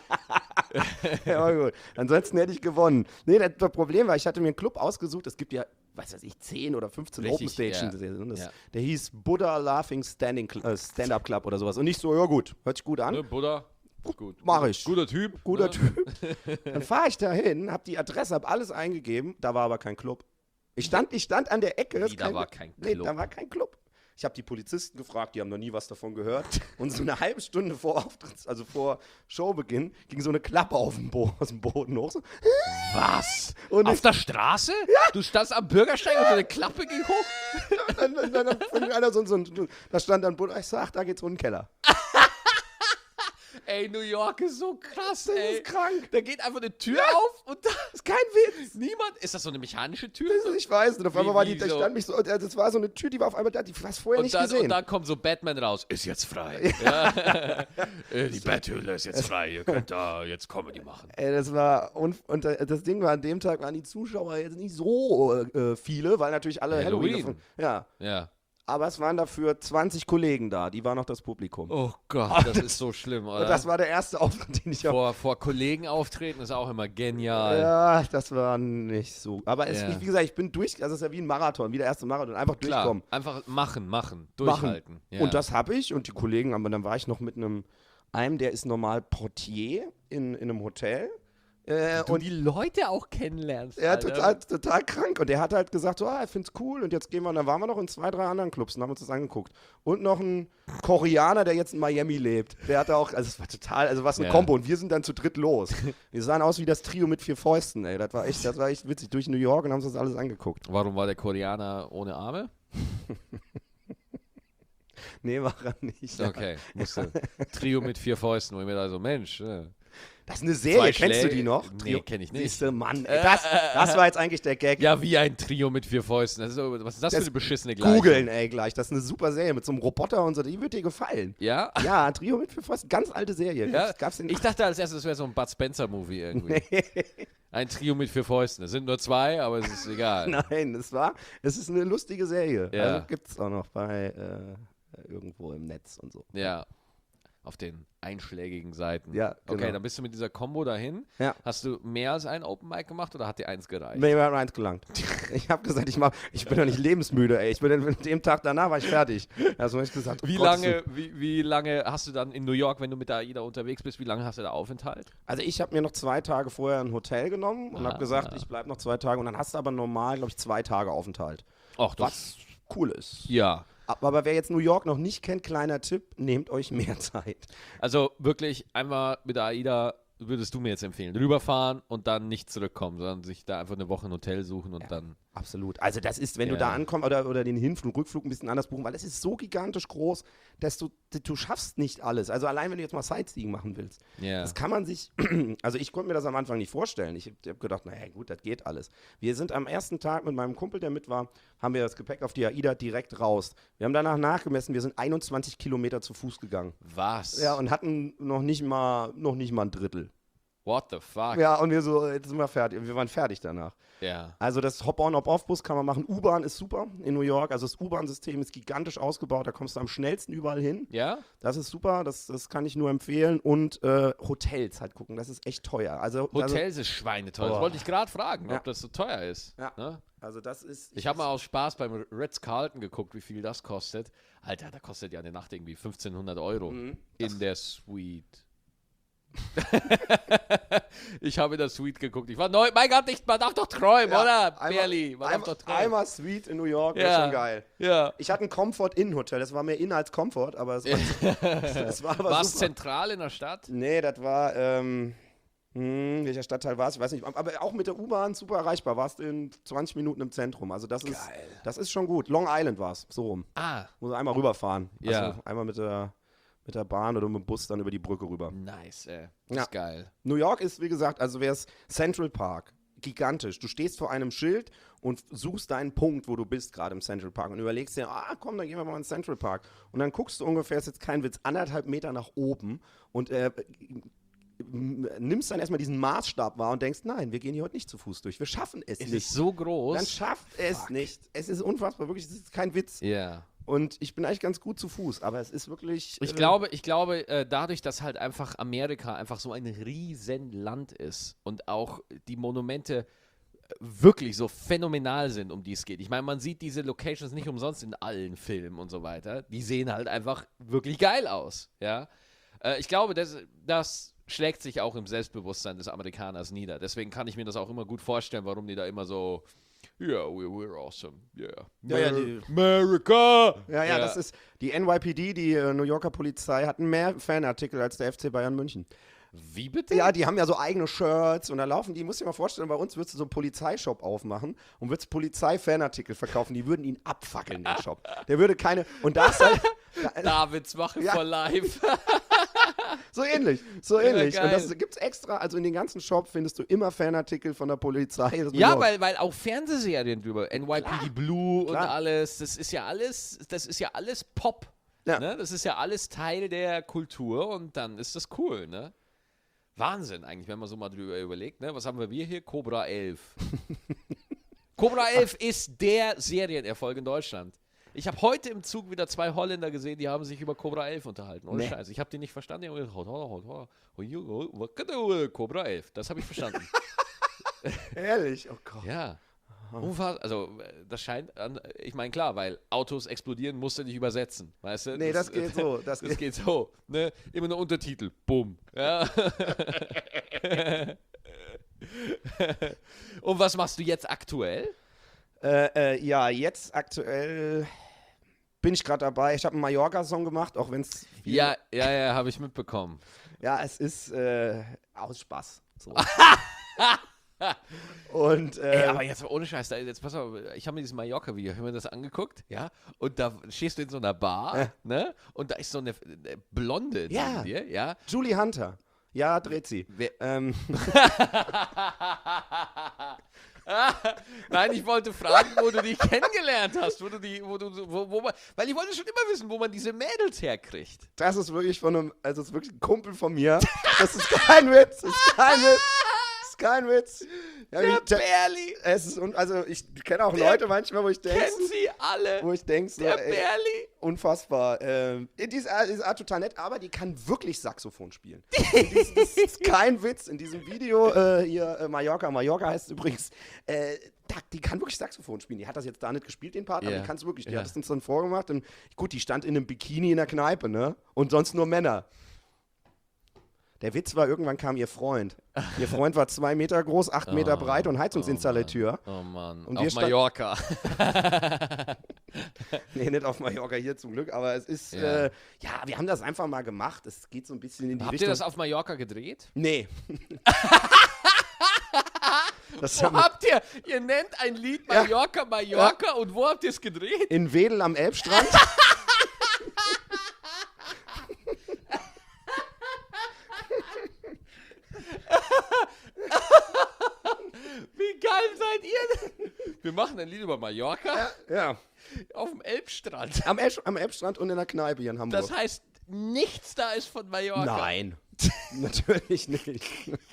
Ja, aber gut. Ansonsten hätte ich gewonnen. Nee, das, das Problem war, ich hatte mir einen Club ausgesucht. Es gibt ja, was weiß ich, zehn oder fünfzehn Richtig, Open Stations. ja. Das, Ja. Der hieß Buddha Laughing Standing Cl- äh, Stand-Up Club oder sowas. Und nicht so, ja gut, hört sich gut an. Ne, Buddha? Ist gut. Mach ich. Guter Typ. Guter ne? Typ. Dann fahre ich da hin, habe die Adresse, habe alles eingegeben. Da war aber kein Club. Ich stand, ich stand an der Ecke. Wie, ist da war kein Nee, Club? da war kein Club. Ich habe die Polizisten gefragt, die haben noch nie was davon gehört. Und so eine halbe Stunde vor Auftritt, also vor Showbeginn, ging so eine Klappe auf den Bo- aus dem Boden hoch. So. Was? Und Auf ich- der Straße? Ja. Du standst am Bürgersteig und so eine Klappe ging hoch? dann, dann, dann, dann einer so, so, da stand dann, ich sag, ach, da geht's in den Keller. Ey, New York ist so krass, Das ey. ist krank. Da geht einfach eine Tür auf und da ist Kein Witz. niemand. Ist das so eine mechanische Tür? Ich weiß nicht, auf einmal Wie- war die, wie da so? stand mich so, äh, das war so eine Tür, die war auf einmal da, die hast du vorher Und nicht dann, gesehen. und dann kommt so Batman raus. Ist jetzt frei. Ja. Äh, Die Betthöhle ist jetzt frei. Ihr könnt da jetzt Comedy machen. Ey, das war, und, und äh, das Ding war, an dem Tag waren die Zuschauer jetzt nicht so äh, viele, weil natürlich alle Halloween. Halloween. davon- Ja, Ja. aber es waren dafür zwanzig Kollegen da, die waren noch das Publikum. Oh Gott, das ist so schlimm, oder? Und das war der erste Auftritt, den ich auch. vor, vor Kollegen auftreten ist auch immer genial. Ja, das war nicht so. Aber es, Ja. ich, wie gesagt, ich bin durch, also es ist ja wie ein Marathon, wie der erste Marathon, einfach Klar, durchkommen. einfach machen, machen, Machen. durchhalten. Ja. Und das habe ich und die Kollegen, aber dann war ich noch mit einem, einem, der ist normal Portier in, in einem Hotel. Äh, du und die Leute auch kennenlernst. er Alter. total, total krank. Und der hat halt gesagt, so, ah, er find's cool. Und jetzt gehen wir, und dann waren wir noch in zwei, drei anderen Clubs und haben uns das angeguckt. Und noch ein Koreaner, der jetzt in Miami lebt. Der hatte auch, also es war total, also was eine Ja. Kombo. Und wir sind dann zu dritt los. Wir sahen aus wie das Trio mit vier Fäusten, ey. Das war echt, das war echt witzig. Durch New York und haben uns das alles angeguckt. Warum war der Koreaner ohne Arme? Nee, war er nicht. Okay, musste. Trio mit vier Fäusten, wo ich mir da so, Mensch. Ne. Das ist eine Serie, Zwei kennst du Schlä- die noch? Nee, kenn ich nicht. Siehste, Mann, ey, das, das war jetzt eigentlich der Gag. Ja, wie ein Trio mit vier Fäusten. Das ist, so- was ist das, Das für eine beschissene Gleichung? Googeln, ey, gleich. Das ist eine super Serie mit so einem Roboter und so. Die wird dir gefallen. Ja? Ja, Trio mit vier Pfosten. Ganz alte Serie. Ja, Gab's, gab's in ich dachte als erstes, das wäre so ein Bud Spencer-Movie irgendwie. Ein Trio mit vier Fäusten. Es sind nur zwei, aber es ist egal. Nein, es war, es ist eine lustige Serie. Ja. Also gibt's auch noch bei äh, irgendwo im Netz und so. Ja, auf den einschlägigen Seiten. Ja, Okay, genau. dann bist du mit dieser Combo dahin. Ja. Hast du mehr als einen Open Mic gemacht oder hat dir eins gereicht? Mir hat eins gelangt. Ich habe gesagt, ich, mach, ich bin doch nicht lebensmüde, ey. Ich bin an dem Tag danach war ich fertig. Also hab ich gesagt, oh Wie Gott, lange, so- wie, wie lange hast du dann in New York, wenn du mit der AIDA unterwegs bist, wie lange hast du da Aufenthalt? Also ich habe mir noch zwei Tage vorher ein Hotel genommen und Ah. habe gesagt, ich bleibe noch zwei Tage und dann hast du aber normal, glaube ich, zwei Tage Aufenthalt. Ach, Was cool ist. Ja. Aber wer jetzt New York noch nicht kennt, kleiner Tipp, nehmt euch mehr Zeit. Also wirklich einmal mit der AIDA würdest du mir jetzt empfehlen, rüberfahren und dann nicht zurückkommen, sondern sich da einfach eine Woche ein Hotel suchen und dann... Absolut. Also das ist, wenn Ja. du da ankommst oder, oder den Hinflug, Rückflug ein bisschen anders buchen, weil es ist so gigantisch groß, dass du, du schaffst nicht alles. Also allein, wenn du jetzt mal Sightseeing machen willst. Ja. Das kann man sich, also ich konnte mir das am Anfang nicht vorstellen. Ich habe gedacht, naja gut, das geht alles. Wir sind am ersten Tag mit meinem Kumpel, der mit war, haben wir das Gepäck auf die AIDA direkt raus. Wir haben danach nachgemessen, wir sind einundzwanzig Kilometer zu Fuß gegangen. Was? Ja, und hatten noch nicht mal, noch nicht mal ein Drittel. What the fuck? Ja, und wir so, jetzt sind wir fertig. Wir waren fertig danach. Ja. Also das Hop-on, Hop-off-Bus kann man machen. U-Bahn ist super in New York. Also das U-Bahn-System ist gigantisch ausgebaut. Da kommst du am schnellsten überall hin. Ja? Das ist super. Das, das kann ich nur empfehlen. Und äh, Hotels halt gucken. Das ist echt teuer. Also, Hotels ist schweineteuer. Das Oh. wollte ich gerade fragen, Ja. ob das so teuer ist. Ja. Ne? Also, also das ist... Ich habe mal aus Spaß beim Ritz-Carlton geguckt, wie viel das kostet. Alter, da kostet ja eine Nacht irgendwie fünfzehnhundert Euro Mhm. in der Suite. Ich habe in der Suite geguckt. Ich war neu. Mein Gott, nicht, man darf doch träumen, Ja, oder? einmal- Barely. Man Einmal, darf doch träumen. einmal Suite in New York, Ja. wäre schon geil. Ja. Ich hatte ein Comfort-In-Hotel. Das war mehr In als Comfort, aber es war, es war aber War es super. zentral in der Stadt? Nee, das war, ähm, hm, welcher Stadtteil war es? Ich weiß nicht. Aber auch mit der U-Bahn super erreichbar. Warst du in zwanzig Minuten im Zentrum. Also das ist, das ist schon gut. Long Island war es, so rum. Ah, Muss einmal rüberfahren. Ja. Also einmal mit der, mit der Bahn oder mit dem Bus dann über die Brücke rüber. nice, ey. Das Ja. ist geil. New York ist, wie gesagt, also wäre es Central Park. Gigantisch. Du stehst vor einem Schild und suchst deinen Punkt, wo du bist, gerade im Central Park und überlegst dir, ah komm, dann gehen wir mal in den Central Park. Und dann guckst du ungefähr, ist jetzt kein Witz, anderthalb Meter nach oben und äh, m- nimmst dann erstmal diesen Maßstab wahr und denkst, nein, wir gehen hier heute nicht zu Fuß durch. Wir schaffen es Es nicht. ist so groß. Dann schafft es nicht. Es ist unfassbar, wirklich, es ist kein Witz. Ja. Und ich bin eigentlich ganz gut zu Fuß, aber es ist wirklich... Ich äh, glaube, ich glaube, äh, dadurch, dass halt einfach Amerika einfach so ein riesen Land ist und auch die Monumente äh, wirklich so phänomenal sind, um die es geht. Ich meine, man sieht diese Locations nicht umsonst in allen Filmen und so weiter. Die sehen halt einfach wirklich geil aus, ja. Äh, ich glaube, das, das schlägt sich auch im Selbstbewusstsein des Amerikaners nieder. Deswegen kann ich mir das auch immer gut vorstellen, warum die da immer so, yeah, we're, we're awesome, yeah. Ja, ja, Mer- die- America! Ja, ja, das ist die N Y P D, die äh, New Yorker Polizei, hatten mehr Fanartikel als der F C Bayern München. Wie bitte? Ja, die haben ja so eigene Shirts und da laufen die, musst du dir mal vorstellen, bei uns würdest du so einen Polizeishop aufmachen und würdest Polizei-Fanartikel verkaufen, die würden ihn abfackeln, den Shop. Der würde keine, und da ist halt, da, Davids machen Ja. for life. so ähnlich, so ähnlich. geil. Und das gibt's extra, also in den ganzen Shop findest du immer Fanartikel von der Polizei. Das Ja, New York. weil, weil auch Fernsehserien drüber, N Y P D Blue und klar. alles, das ist ja alles, das ist ja alles Pop. Ja. Ne? Das ist ja alles Teil der Kultur und dann ist das cool, ne? Wahnsinn eigentlich, wenn man so mal drüber überlegt, ne? Was haben wir hier? Cobra elf. Cobra elf ist der Serienerfolg in Deutschland. Ich habe heute im Zug wieder zwei Holländer gesehen, die haben sich über Cobra elf unterhalten. Ohne Nee. Scheiß. Ich habe die nicht verstanden. Die haben gesagt, Cobra elf. Das habe ich verstanden. Ehrlich, oh Gott. Ja. Unfassbar. Also, äh, das scheint, an, ich meine, klar, weil Autos explodieren, musst du nicht übersetzen, weißt du? Nee, das geht so, das Das, geht- geht so, ne? Immer nur Untertitel, bumm. Ja. Und was machst du jetzt aktuell? Äh, äh, ja, jetzt aktuell bin ich gerade dabei. Ich habe einen Mallorca-Song gemacht, auch wenn es... Ja, ja, ja, habe ich mitbekommen. Ja, es ist äh, aus Spaß. So. Und, Ey, äh, aber jetzt ohne Scheiß, da- jetzt pass auf, ich habe mir dieses Mallorca-Video, ich habe mir das angeguckt, ja, und da stehst du in so einer Bar, Ja. ne, und da ist so eine, eine Blonde Ja. neben dir, ja. Julie Hunter. Ja, dreht sie. Wer- Ähm, Nein, ich wollte fragen, wo du die kennengelernt hast, wo du die, wo du, wo, wo man, weil ich wollte schon immer wissen, wo man diese Mädels herkriegt. das ist wirklich von einem, also das ist wirklich ein Kumpel von mir. Das ist kein Witz, das ist kein Witz. Das ist kein Witz. Ja, Der ich, der, Berli, es ist, un- also ich kenne auch Der Leute manchmal, wo ich denke, kennen sie alle, wo ich denke, so, der ey, Berli. unfassbar. Ähm, die, ist, die ist Art total nett, aber die kann wirklich Saxophon spielen. Und dies, das ist kein Witz. In diesem Video äh, hier, äh, Mallorca, Mallorca heißt es übrigens, äh, da, die kann wirklich Saxophon spielen. Die hat das jetzt da nicht gespielt, den Part, aber Ja. die kann es wirklich. Die Ja. hat es uns dann vorgemacht. Und gut, die stand in einem Bikini in der Kneipe, ne? Und sonst nur Männer. Der Witz war, irgendwann kam ihr Freund. Ihr Freund war zwei Meter groß, acht Meter breit und Heizungsinstallateur. Oh Mann, Und auf wir stand- Mallorca. Nee, nicht auf Mallorca hier zum Glück, aber es ist, Ja. äh, ja, wir haben das einfach mal gemacht. Es geht so ein bisschen in die Habt Richtung. ihr das auf Mallorca gedreht? Nee. das Wo haben wir habt ihr? Ihr nennt ein Lied Ja. Mallorca, Mallorca und wo habt ihr es gedreht? in Wedel am Elbstrand. Wie geil seid ihr denn? Wir machen ein Lied über Mallorca ja. auf dem Elbstrand. Am, Elb, am Elbstrand und in der Kneipe hier in Hamburg. Das heißt, nichts da ist von Mallorca. Nein. Natürlich nicht.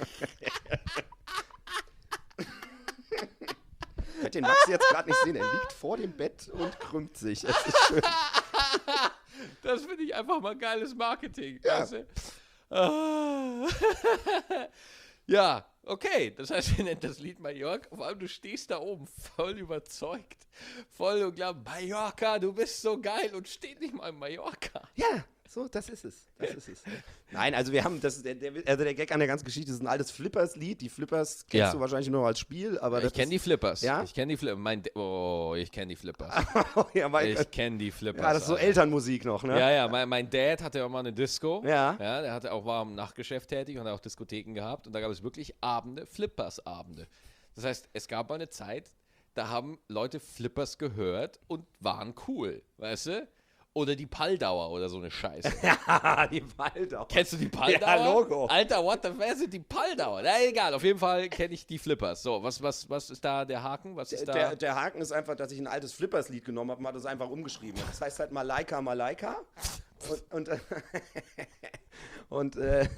Ich hätte den Max jetzt gerade nicht sehen. Er liegt vor dem Bett und krümmt sich. Es ist schön. Das finde ich einfach mal geiles Marketing. Ja. Weißt du? Ah. Ja, okay. Das heißt, ihr nennt das Lied Mallorca. Vor allem, du stehst da oben voll überzeugt. Voll und glaubst, Mallorca, du bist so geil und steht nicht mal in Mallorca. Ja, so, das ist es. Das ist es. Nein, also wir haben, das ist der, der, also der Gag an der ganzen Geschichte ist ein altes Flippers-Lied. Die Flippers kennst Ja. du wahrscheinlich nur als Spiel, aber Ich das kenne die ist, Flippers. Ja? Ich kenne die Flippers. Mein D- oh, ich kenne die Flippers. ja, mein, Ich kenne die Flippers. ja, das ist so Alter. Elternmusik noch, ne? Ja, ja, mein, mein Dad hatte auch mal eine Disco. Ja. Ja, der hatte auch, war im Nachtgeschäft tätig und hat auch Diskotheken gehabt. Und da gab es wirklich Abende, Flippers-Abende. Das heißt, es gab mal eine Zeit, da haben Leute Flippers gehört und waren cool, weißt du? Oder die Palldauer oder so eine Scheiße. Ja, die Waldau. Kennst du die Palldauer? Ja, Logo. Alter, what the, wer sind die Palldauer? Na, egal, auf jeden Fall kenne ich die Flippers. So, was, was, was ist da der Haken? Was ist da? Der, der Haken ist einfach, dass ich ein altes Flippers-Lied genommen habe und hat das einfach umgeschrieben. Das heißt halt Malaika, Malaika. Und, und, äh, und äh,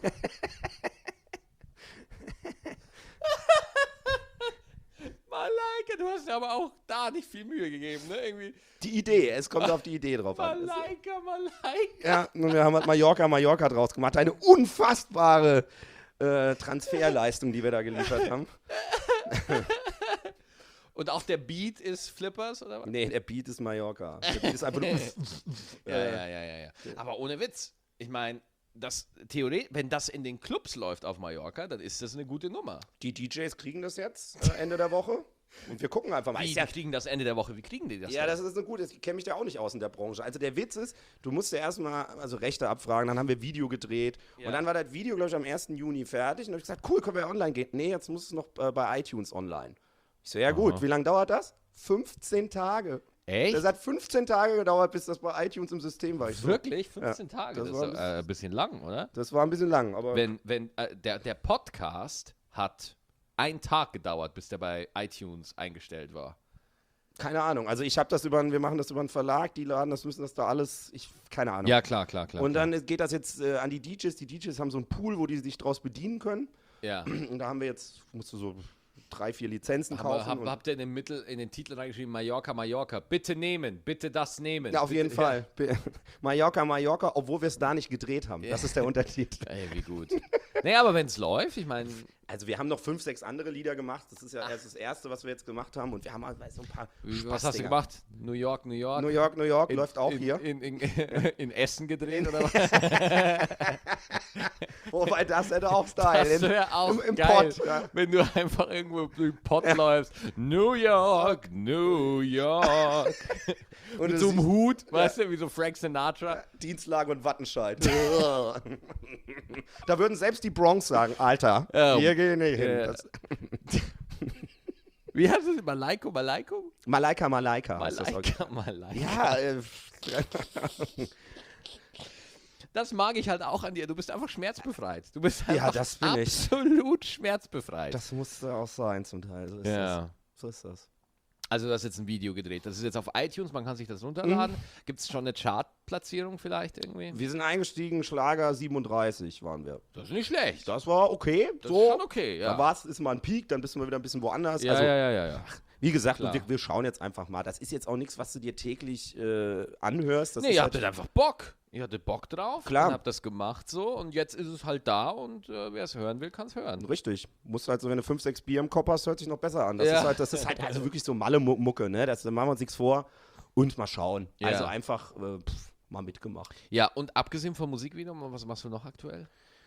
Malaika, du hast dir aber auch da nicht viel Mühe gegeben, ne? Irgendwie. die Idee, es kommt auf die Idee drauf an. Malaika, Malaika. Ja, und wir haben halt Mallorca, Mallorca draus gemacht. Eine unfassbare äh, Transferleistung, die wir da geliefert haben. Und auch der Beat ist Flippers, oder was? Nee, der Beat ist Mallorca. Der Beat ist einfach nur. Ja, ja, ja, ja, ja. Aber ohne Witz. Ich meine, das Theorie, wenn das in den Clubs läuft auf Mallorca, dann ist das eine gute Nummer. Die D Js kriegen das jetzt äh, Ende der Woche. Und wir gucken einfach mal. Wie, Ist die ja, kriegen das Ende der Woche, wie kriegen die das ja, denn? das ist eine gute. Ich kenne mich da auch nicht aus in der Branche. Also der Witz ist, du musst ja erstmal also Rechte abfragen, dann haben wir Video gedreht. Ja. Und dann war das Video, glaube ich, am ersten Juni fertig. Und dann habe ich gesagt, cool, können wir online gehen. Nee, jetzt muss es noch äh, bei iTunes online. Ich so, ja gut, wie lange dauert das? fünfzehn Tage. Echt? Das hat fünfzehn Tage gedauert, bis das bei iTunes im System war. Ich so, Wirklich? fünfzehn Ja, Tage? das Das, war ist ein äh, ein bisschen lang, oder? Das war ein bisschen lang, aber Wenn, wenn, äh, der, der Podcast hat einen Tag gedauert, bis der bei iTunes eingestellt war. keine Ahnung. Also ich habe das über, wir machen das über einen Verlag, die laden das, müssen das da alles, ich, keine Ahnung. Ja, klar, klar, klar. Und klar. dann geht das jetzt äh, an die D Js. Die D Js haben so einen Pool, wo die sich draus bedienen können. Ja. Und da haben wir jetzt, musst du so drei, vier Lizenzen Aber kaufen. hab, und- habt ihr in den, Mittel, in den Titel reingeschrieben, Mallorca, Mallorca, bitte nehmen, bitte das nehmen. ja, auf bitte, jeden Fall. Mallorca, Mallorca, obwohl wir es da nicht gedreht haben. Das ist der Unterschied. Ey, wie gut. Nee, aber wenn es läuft, ich meine, Also wir haben noch fünf, sechs andere Lieder gemacht. Das ist ja erst das Erste, was wir jetzt gemacht haben. Und wir haben halt so ein paar was hast du Spaßdinger. gemacht? New York, New York? New York, New York in, läuft auch in, hier. In, in, in Essen gedreht oder was? Wobei, das hätte auch Style. Das In- wäre auch im, im geil, Pott, ja. wenn du einfach irgendwo im Pott läufst. New York, New York. Und Mit du so einem siehst- Hut, weißt du, wie so Frank Sinatra. Dienstlagen und Wattenscheid. Da würden selbst die Bronx sagen, Alter, Ja. wir gehen nicht hin. Ja. Das, Wie heißt das? Malaiko, Malaiko? Malaika, Malaika. heißt das Malaika, Malaika. Ja, äh, Das mag ich halt auch an dir. Du bist einfach schmerzbefreit. Du bist Ja, einfach das bin ich. absolut schmerzbefreit. das musste auch sein zum Teil. So ist Ja. das. So ist das. Also du hast jetzt ein Video gedreht. Das ist jetzt auf iTunes, man kann sich das runterladen. Mhm. Gibt es schon eine Chartplatzierung vielleicht irgendwie? Wir sind eingestiegen, Schlager siebenunddreißig waren wir. Das ist nicht schlecht. Das war okay. Das so. ist schon okay, ja. Da war's, ist mal ein Peak, dann bist du mal wieder ein bisschen woanders. ja, also, ja, ja, ja, ja. wie gesagt, Klar. wir, wir schauen jetzt einfach mal. Das ist jetzt auch nichts, was du dir täglich äh, anhörst. Das Nee, ist ihr halt, hattet einfach Bock. Ihr hattet Bock drauf Klar. und habt das gemacht so und jetzt ist es halt da und äh, wer es hören will, kann es hören. Richtig. Musst halt so, wenn du fünf, sechs Bier im Kopf hast, hört sich noch besser an. Das Ja. ist halt, das ist halt also wirklich so Malle-Mucke, ne? Das, da machen wir uns nichts vor und mal schauen. Ja. Also einfach äh, pff, mal mitgemacht. Ja, und abgesehen vom Musikvideo, was machst du noch aktuell?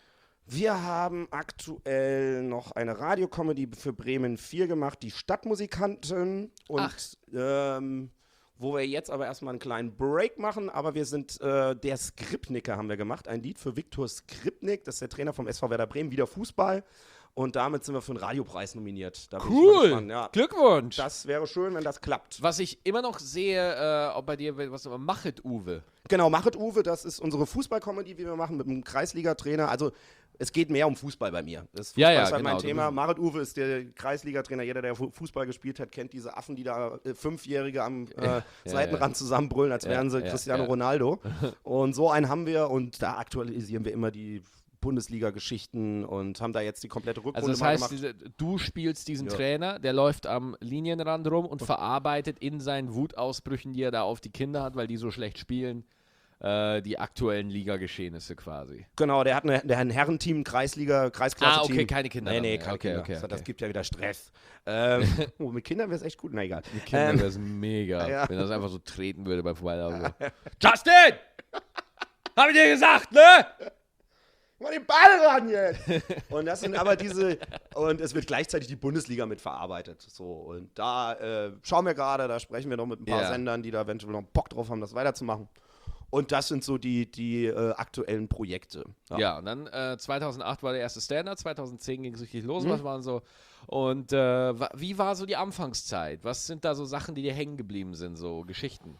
Wir haben aktuell noch eine Radiocomedy für Bremen vier gemacht, die Stadtmusikanten. Und Ach. ähm, wo wir jetzt aber erstmal einen kleinen Break machen, aber wir sind, äh, der Skripniker haben wir gemacht, ein Lied für Viktor Skripnik, das ist der Trainer vom S V Werder Bremen, wieder Fußball. Und damit sind wir für einen Radiopreis nominiert. Da bin ich mal Cool! gespannt, ja. Glückwunsch! Das wäre schön, wenn das klappt. Was ich immer noch sehe, äh, ob bei dir, was Machet Uwe. Genau, Machet Uwe, das ist unsere Fußballkomödie, die wir machen mit einem Kreisliga-Trainer. Also es geht mehr um Fußball bei mir. Das Fußball Ja, ja, ist halt genau, mein du Thema. bist- Machet Uwe ist der Kreisliga-Trainer. Jeder, der Fu- Fußball gespielt hat, kennt diese Affen, die da äh, Fünfjährige am äh, ja, Seitenrand zusammenbrüllen, als Ja, wären sie ja, Cristiano ja. Ronaldo. Und so einen haben wir und da aktualisieren wir immer die Bundesliga-Geschichten und haben da jetzt die komplette Rückrunde Also das mal heißt, gemacht. diese, du spielst diesen Ja. Trainer, der läuft am Linienrand rum und verarbeitet in seinen Wutausbrüchen, die er da auf die Kinder hat, weil die so schlecht spielen, äh, die aktuellen Ligageschehnisse quasi. Genau, der hat, eine, der hat ein Herrenteam, Kreisliga, Kreisklasse-Team. Ah, okay, keine Kinder Nee, dann nee, mehr. keine Okay, Kinder. okay, Das- okay. Das gibt ja wieder Stress. Ähm, oh, mit Kindern wäre es echt gut. Na egal. Mit Kindern Ähm, wäre es mega, ja. wenn das einfach so treten würde beim Vorbeilaufen. Justin! Hab ich dir gesagt, ne? Mal den Ball ran jetzt! Und das sind aber diese, und es wird gleichzeitig die Bundesliga mit verarbeitet. So, und da äh, schauen wir gerade, da sprechen wir noch mit ein paar Ja. Sendern, die da eventuell noch Bock drauf haben, das weiterzumachen. Und das sind so die, die äh, aktuellen Projekte. Ja, und dann äh, zweitausendacht war der erste Stand-Up, zweitauszehn ging es richtig los, Mhm. was waren so, und äh, wa- wie war so die Anfangszeit? Was sind da so Sachen, die dir hängen geblieben sind, so Geschichten?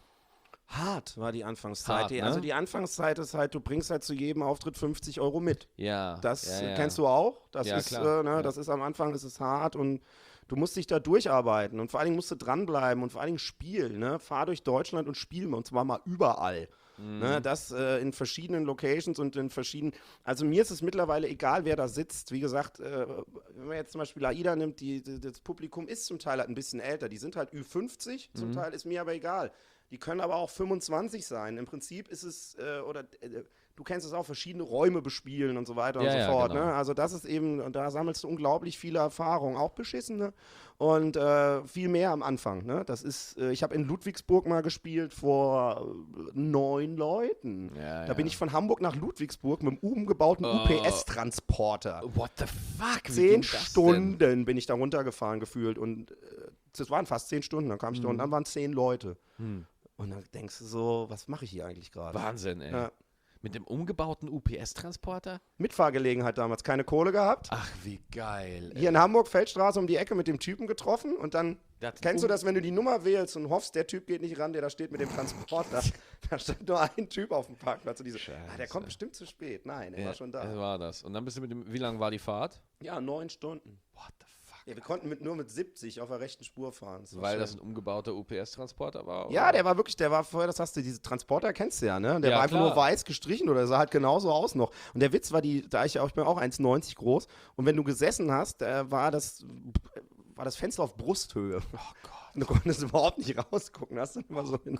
Hart war die Anfangszeit. Hart, Die- ne? Also die Anfangszeit ist halt, du bringst halt zu jedem Auftritt fünfzig Euro mit. Ja. Das ja, ja. kennst du auch. Das Ja, ist, klar. äh, ne, Ja. das ist am Anfang, ist es hart und du musst dich da durcharbeiten und vor allen Dingen musst du dranbleiben und vor allen Dingen spielen. Ne? Fahr durch Deutschland und spiel mal und zwar mal überall. Mhm. Ne? Das äh, in verschiedenen Locations und in verschiedenen. Also mir ist es mittlerweile egal, wer da sitzt. Wie gesagt, äh, wenn man jetzt zum Beispiel AIDA nimmt, die, die, das Publikum ist zum Teil halt ein bisschen älter. Die sind halt Ü fünfzig, zum Mhm. Teil ist mir aber egal. Die können aber auch fünfundzwanzig sein. Im Prinzip ist es, äh, oder äh, du kennst es auch, verschiedene Räume bespielen und so weiter Ja, und so ja, fort. genau. Ne? Also das ist eben, und da sammelst du unglaublich viele Erfahrungen, auch beschissene und äh, viel mehr am Anfang. Ne? Das ist, äh, ich habe in Ludwigsburg mal gespielt vor äh, neun Leuten. Ja, Da bin ja. ich von Hamburg nach Ludwigsburg mit einem umgebauten Oh. U P S-Transporter. What the fuck? Wie Zehn ging das Stunden denn? bin ich da runtergefahren gefühlt und äh, das waren fast zehn Stunden. Dann kam ich da und dann waren zehn Leute. Hm. Und dann denkst du so, was mache ich hier eigentlich gerade? Wahnsinn, ey. Ja. Mit dem umgebauten U P S-Transporter? Mitfahrgelegenheit damals, keine Kohle gehabt. Ach, wie geil. Hier in Hamburg, Feldstraße um die Ecke mit dem Typen getroffen und dann, Der hat kennst du um- das, wenn du die Nummer wählst und hoffst, der Typ geht nicht ran, der da steht mit dem Transporter. Da stand nur ein Typ auf dem Parkplatz und die so, ah, der kommt bestimmt zu spät. Nein, er Ja, war schon da. das war das. Und dann bist du mit dem, wie lang war die Fahrt? Ja, neun Stunden. What the fuck? Ja, wir konnten mit, nur mit siebzig auf der rechten Spur fahren. Das war Weil schön. das ein umgebauter U P S-Transporter war? Ja, oder? der war wirklich, der war vorher, das hast du, diese Transporter kennst du ja, ne? Der Ja, war einfach klar. nur weiß gestrichen oder sah halt genauso aus noch. Und der Witz war die, da ich ja auch, ich bin auch eins neunzig groß und wenn du gesessen hast, äh, war das, war das Fenster auf Brusthöhe. Oh Gott. Und du konntest überhaupt nicht rausgucken. Hast du immer so hin.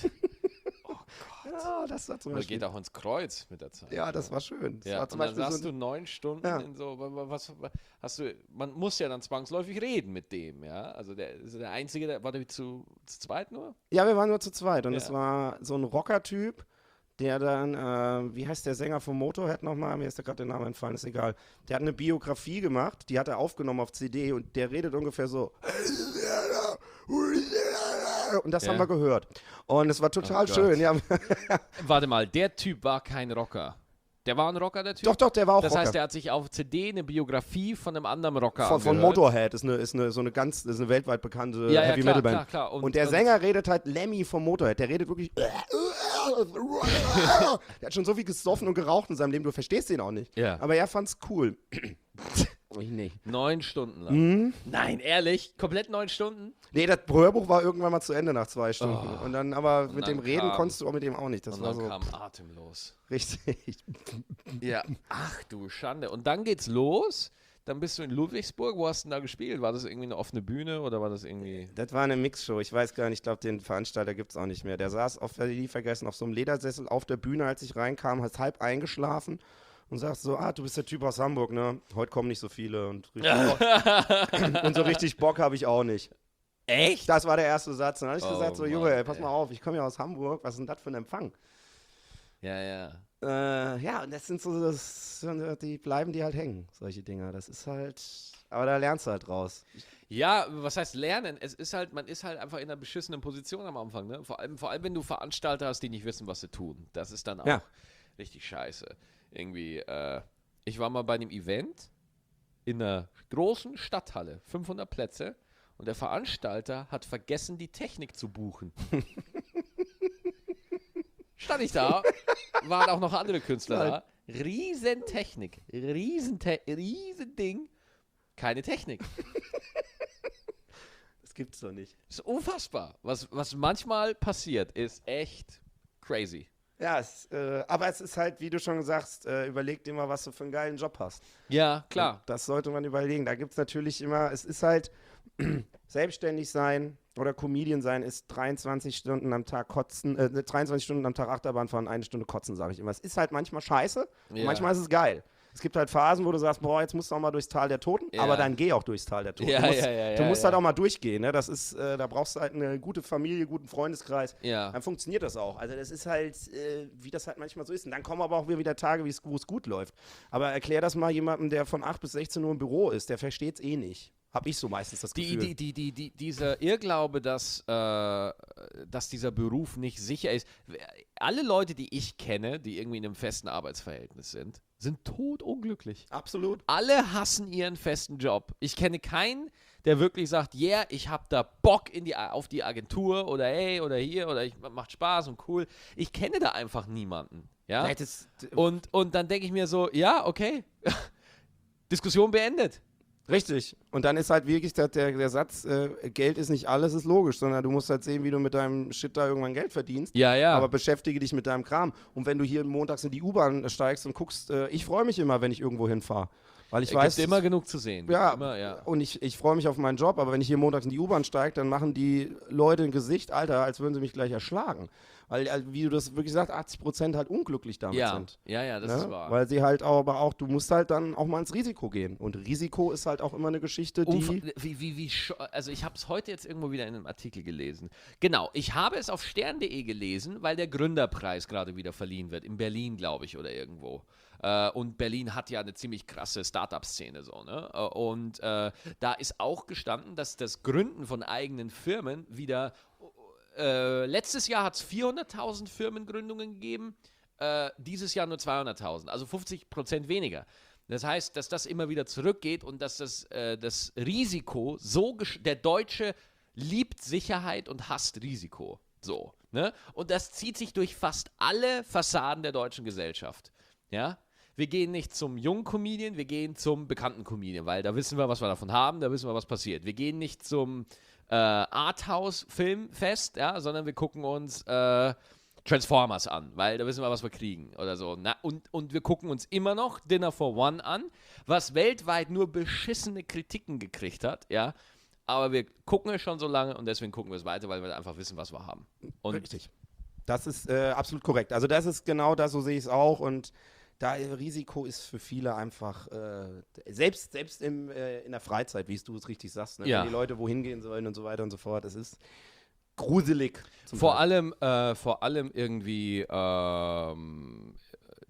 Oh Gott. Ja, das war zum Man Beispiel. geht auch ins Kreuz mit der Zeit. Ja, das war schön. Das Ja, war und zum dann Beispiel saßt so du neun Stunden Ja. in so, wa- wa- was, wa- hast du, man muss ja dann zwangsläufig reden mit dem, ja, also der ist der Einzige, der, war der zu, zu zweit nur? Ja, wir waren nur zu zweit und Ja. es war so ein Rocker-Typ, der dann, äh, wie heißt der Sänger vom Motorhead nochmal? Mir ist da gerade der Name entfallen, ist egal. Der hat eine Biografie gemacht, die hat er aufgenommen auf C D und der redet ungefähr so. Und das Ja. haben wir gehört. Und es war total Oh Gott. schön. Ja. Warte mal, der Typ war kein Rocker. Der war ein Rocker, der Typ? Doch, doch, der war auch Das Rocker. heißt, der hat sich auf C D eine Biografie von einem anderen Rocker Von, von angehört. Motorhead, ist, eine, ist eine, so eine ganz, ist eine weltweit bekannte Ja, ja, Heavy klar, Metal Band. klar, klar. Und, Und- der und- Sänger redet halt Lemmy vom Motorhead, der redet wirklich. Der hat schon so viel gesoffen und geraucht in seinem Leben, du verstehst den auch nicht. Ja. Aber er fand's cool. Ich nicht. Neun Stunden lang. Mhm. Nein, ehrlich? Komplett neun Stunden? Nee, das Hörbuch war irgendwann mal zu Ende nach zwei Stunden. Oh. Und dann, aber Und mit dann dem Reden kam- konntest du auch mit dem auch nicht. Das Und war dann so kam atemlos. richtig. Ja. Ach du Schande. Und dann geht's los. Dann bist du in Ludwigsburg. Wo hast du denn da gespielt? War das irgendwie eine offene Bühne oder war das irgendwie... Das war eine Mixshow. Ich weiß gar nicht, ich glaube, den Veranstalter gibt es auch nicht mehr. Der saß auf, nie vergessen, auf so einem Ledersessel auf der Bühne, als ich reinkam, hat halb eingeschlafen und sagt so, ah, du bist der Typ aus Hamburg, ne? Heute kommen nicht so viele und, richtig Bock- und so richtig Bock habe ich auch nicht. Echt? Das war der erste Satz. Und dann habe ich Oh gesagt, so, Mann, Junge, ey, pass ey. mal auf, ich komme ja aus Hamburg, was ist denn das für ein Empfang? Ja, ja. Äh, ja, und das sind so, das, die bleiben die halt hängen, solche Dinger. Das ist halt, aber da lernst du halt raus. Ja, was heißt lernen? Es ist halt, man ist halt einfach in einer beschissenen Position am Anfang, ne? Vor allem, vor allem, wenn du Veranstalter hast, die nicht wissen, was sie tun. Das ist dann auch Ja. richtig scheiße. Irgendwie, äh, ich war mal bei einem Event in einer großen Stadthalle, fünfhundert Plätze, und der Veranstalter hat vergessen, die Technik zu buchen. Stand ich da, waren auch noch andere Künstler da. Riesentechnik, Riesente Riesending, keine Technik. Das gibt's doch nicht. Das ist unfassbar. Was, was manchmal passiert, ist echt crazy. Ja, es, äh, aber es ist halt, wie du schon sagst, äh, überleg dir mal, was du für einen geilen Job hast. Ja, klar. Und das sollte man überlegen. Da gibt es natürlich immer, es ist halt, selbstständig sein oder Comedian sein ist dreiundzwanzig Stunden am Tag kotzen, äh, dreiundzwanzig Stunden am Tag Achterbahn fahren, eine Stunde kotzen, sage ich immer. Es ist halt manchmal scheiße und Ja. manchmal ist es geil. Es gibt halt Phasen, wo du sagst, boah, jetzt musst du auch mal durchs Tal der Toten, Ja. aber dann geh auch durchs Tal der Toten. Ja, du musst, ja, ja, du ja, musst ja. halt auch mal durchgehen, ne? Das ist, äh, da brauchst du halt eine gute Familie, guten Freundeskreis. Ja. Dann funktioniert das auch. Also das ist halt, äh, wie das halt manchmal so ist. Und dann kommen aber auch wieder Tage, wie es- wo es gut läuft. Aber erklär das mal jemandem, der von acht bis sechzehn Uhr im Büro ist, der versteht es eh nicht. Hab ich so meistens das Die, Gefühl. die, die, die, die, dieser Irrglaube, dass, äh, dass dieser Beruf nicht sicher ist. Alle Leute, die ich kenne, die irgendwie in einem festen Arbeitsverhältnis sind, sind totunglücklich. Absolut. Alle hassen ihren festen Job. Ich kenne keinen, der wirklich sagt, yeah, ich hab da Bock in die, auf die Agentur oder hey oder hier oder ich macht Spaß und cool. Ich kenne da einfach niemanden. Ja? Vielleicht ist, Und, und dann denke ich mir so, ja, okay, Diskussion beendet. richtig. Und dann ist halt wirklich der, der, der Satz, äh, Geld ist nicht alles, ist logisch, sondern du musst halt sehen, wie du mit deinem Shit da irgendwann Geld verdienst. Ja, ja. Aber beschäftige dich mit deinem Kram. Und wenn du hier montags in die U-Bahn steigst und guckst, äh, ich freue mich immer, wenn ich irgendwo hinfahre. Weil ich es weiß, gibt immer genug zu sehen. ja, Immer, ja. und ich, ich freue mich auf meinen Job, aber wenn ich hier montags in die U-Bahn steige, dann machen die Leute ein Gesicht, Alter, als würden sie mich gleich erschlagen. Weil, äh, wie du das wirklich sagst, achtzig Prozent halt unglücklich damit Ja, sind. ja, ja, das Ne? ist wahr. Weil sie halt auch, aber auch, du musst halt dann auch mal ins Risiko gehen. Und Risiko ist halt auch immer eine Geschichte, die. Umf- wie, wie, wie, scho- also ich habe es heute jetzt irgendwo wieder in einem Artikel gelesen. Genau, ich habe es auf stern punkt de gelesen, weil der Gründerpreis gerade wieder verliehen wird. In Berlin, glaube ich, oder irgendwo. Äh, und Berlin hat ja eine ziemlich krasse Startup-Szene so, ne? Äh, Und äh, da ist auch gestanden, dass das Gründen von eigenen Firmen wieder äh, letztes Jahr hat es vierhunderttausend Firmengründungen gegeben, äh, dieses Jahr nur zweihunderttausend, also fünfzig Prozent weniger. Das heißt, dass das immer wieder zurückgeht und dass das, äh, das Risiko so, gesch- der Deutsche liebt Sicherheit und hasst Risiko. So, ne? Und das zieht sich durch fast alle Fassaden der deutschen Gesellschaft. Ja? Wir gehen nicht zum jungen Comedian, wir gehen zum bekannten Comedian, weil da wissen wir, was wir davon haben, da wissen wir, was passiert. Wir gehen nicht zum äh, Arthouse-Filmfest, ja, sondern wir gucken uns äh, Transformers an, weil da wissen wir, was wir kriegen oder so. Na, und, und wir gucken uns immer noch Dinner for One an, was weltweit nur beschissene Kritiken gekriegt hat, ja. Aber wir gucken es schon so lange und deswegen gucken wir es weiter, weil wir einfach wissen, was wir haben. Und Richtig. Das ist äh, absolut korrekt. Also das ist genau das, so sehe ich es auch. Und da äh, Risiko ist für viele einfach, äh, selbst, selbst im, äh, in der Freizeit, wie du es richtig sagst, ne? Ja. Wenn die Leute wohin gehen sollen und so weiter und so fort, das ist gruselig. zum vor Teil. allem, äh, vor allem irgendwie ähm,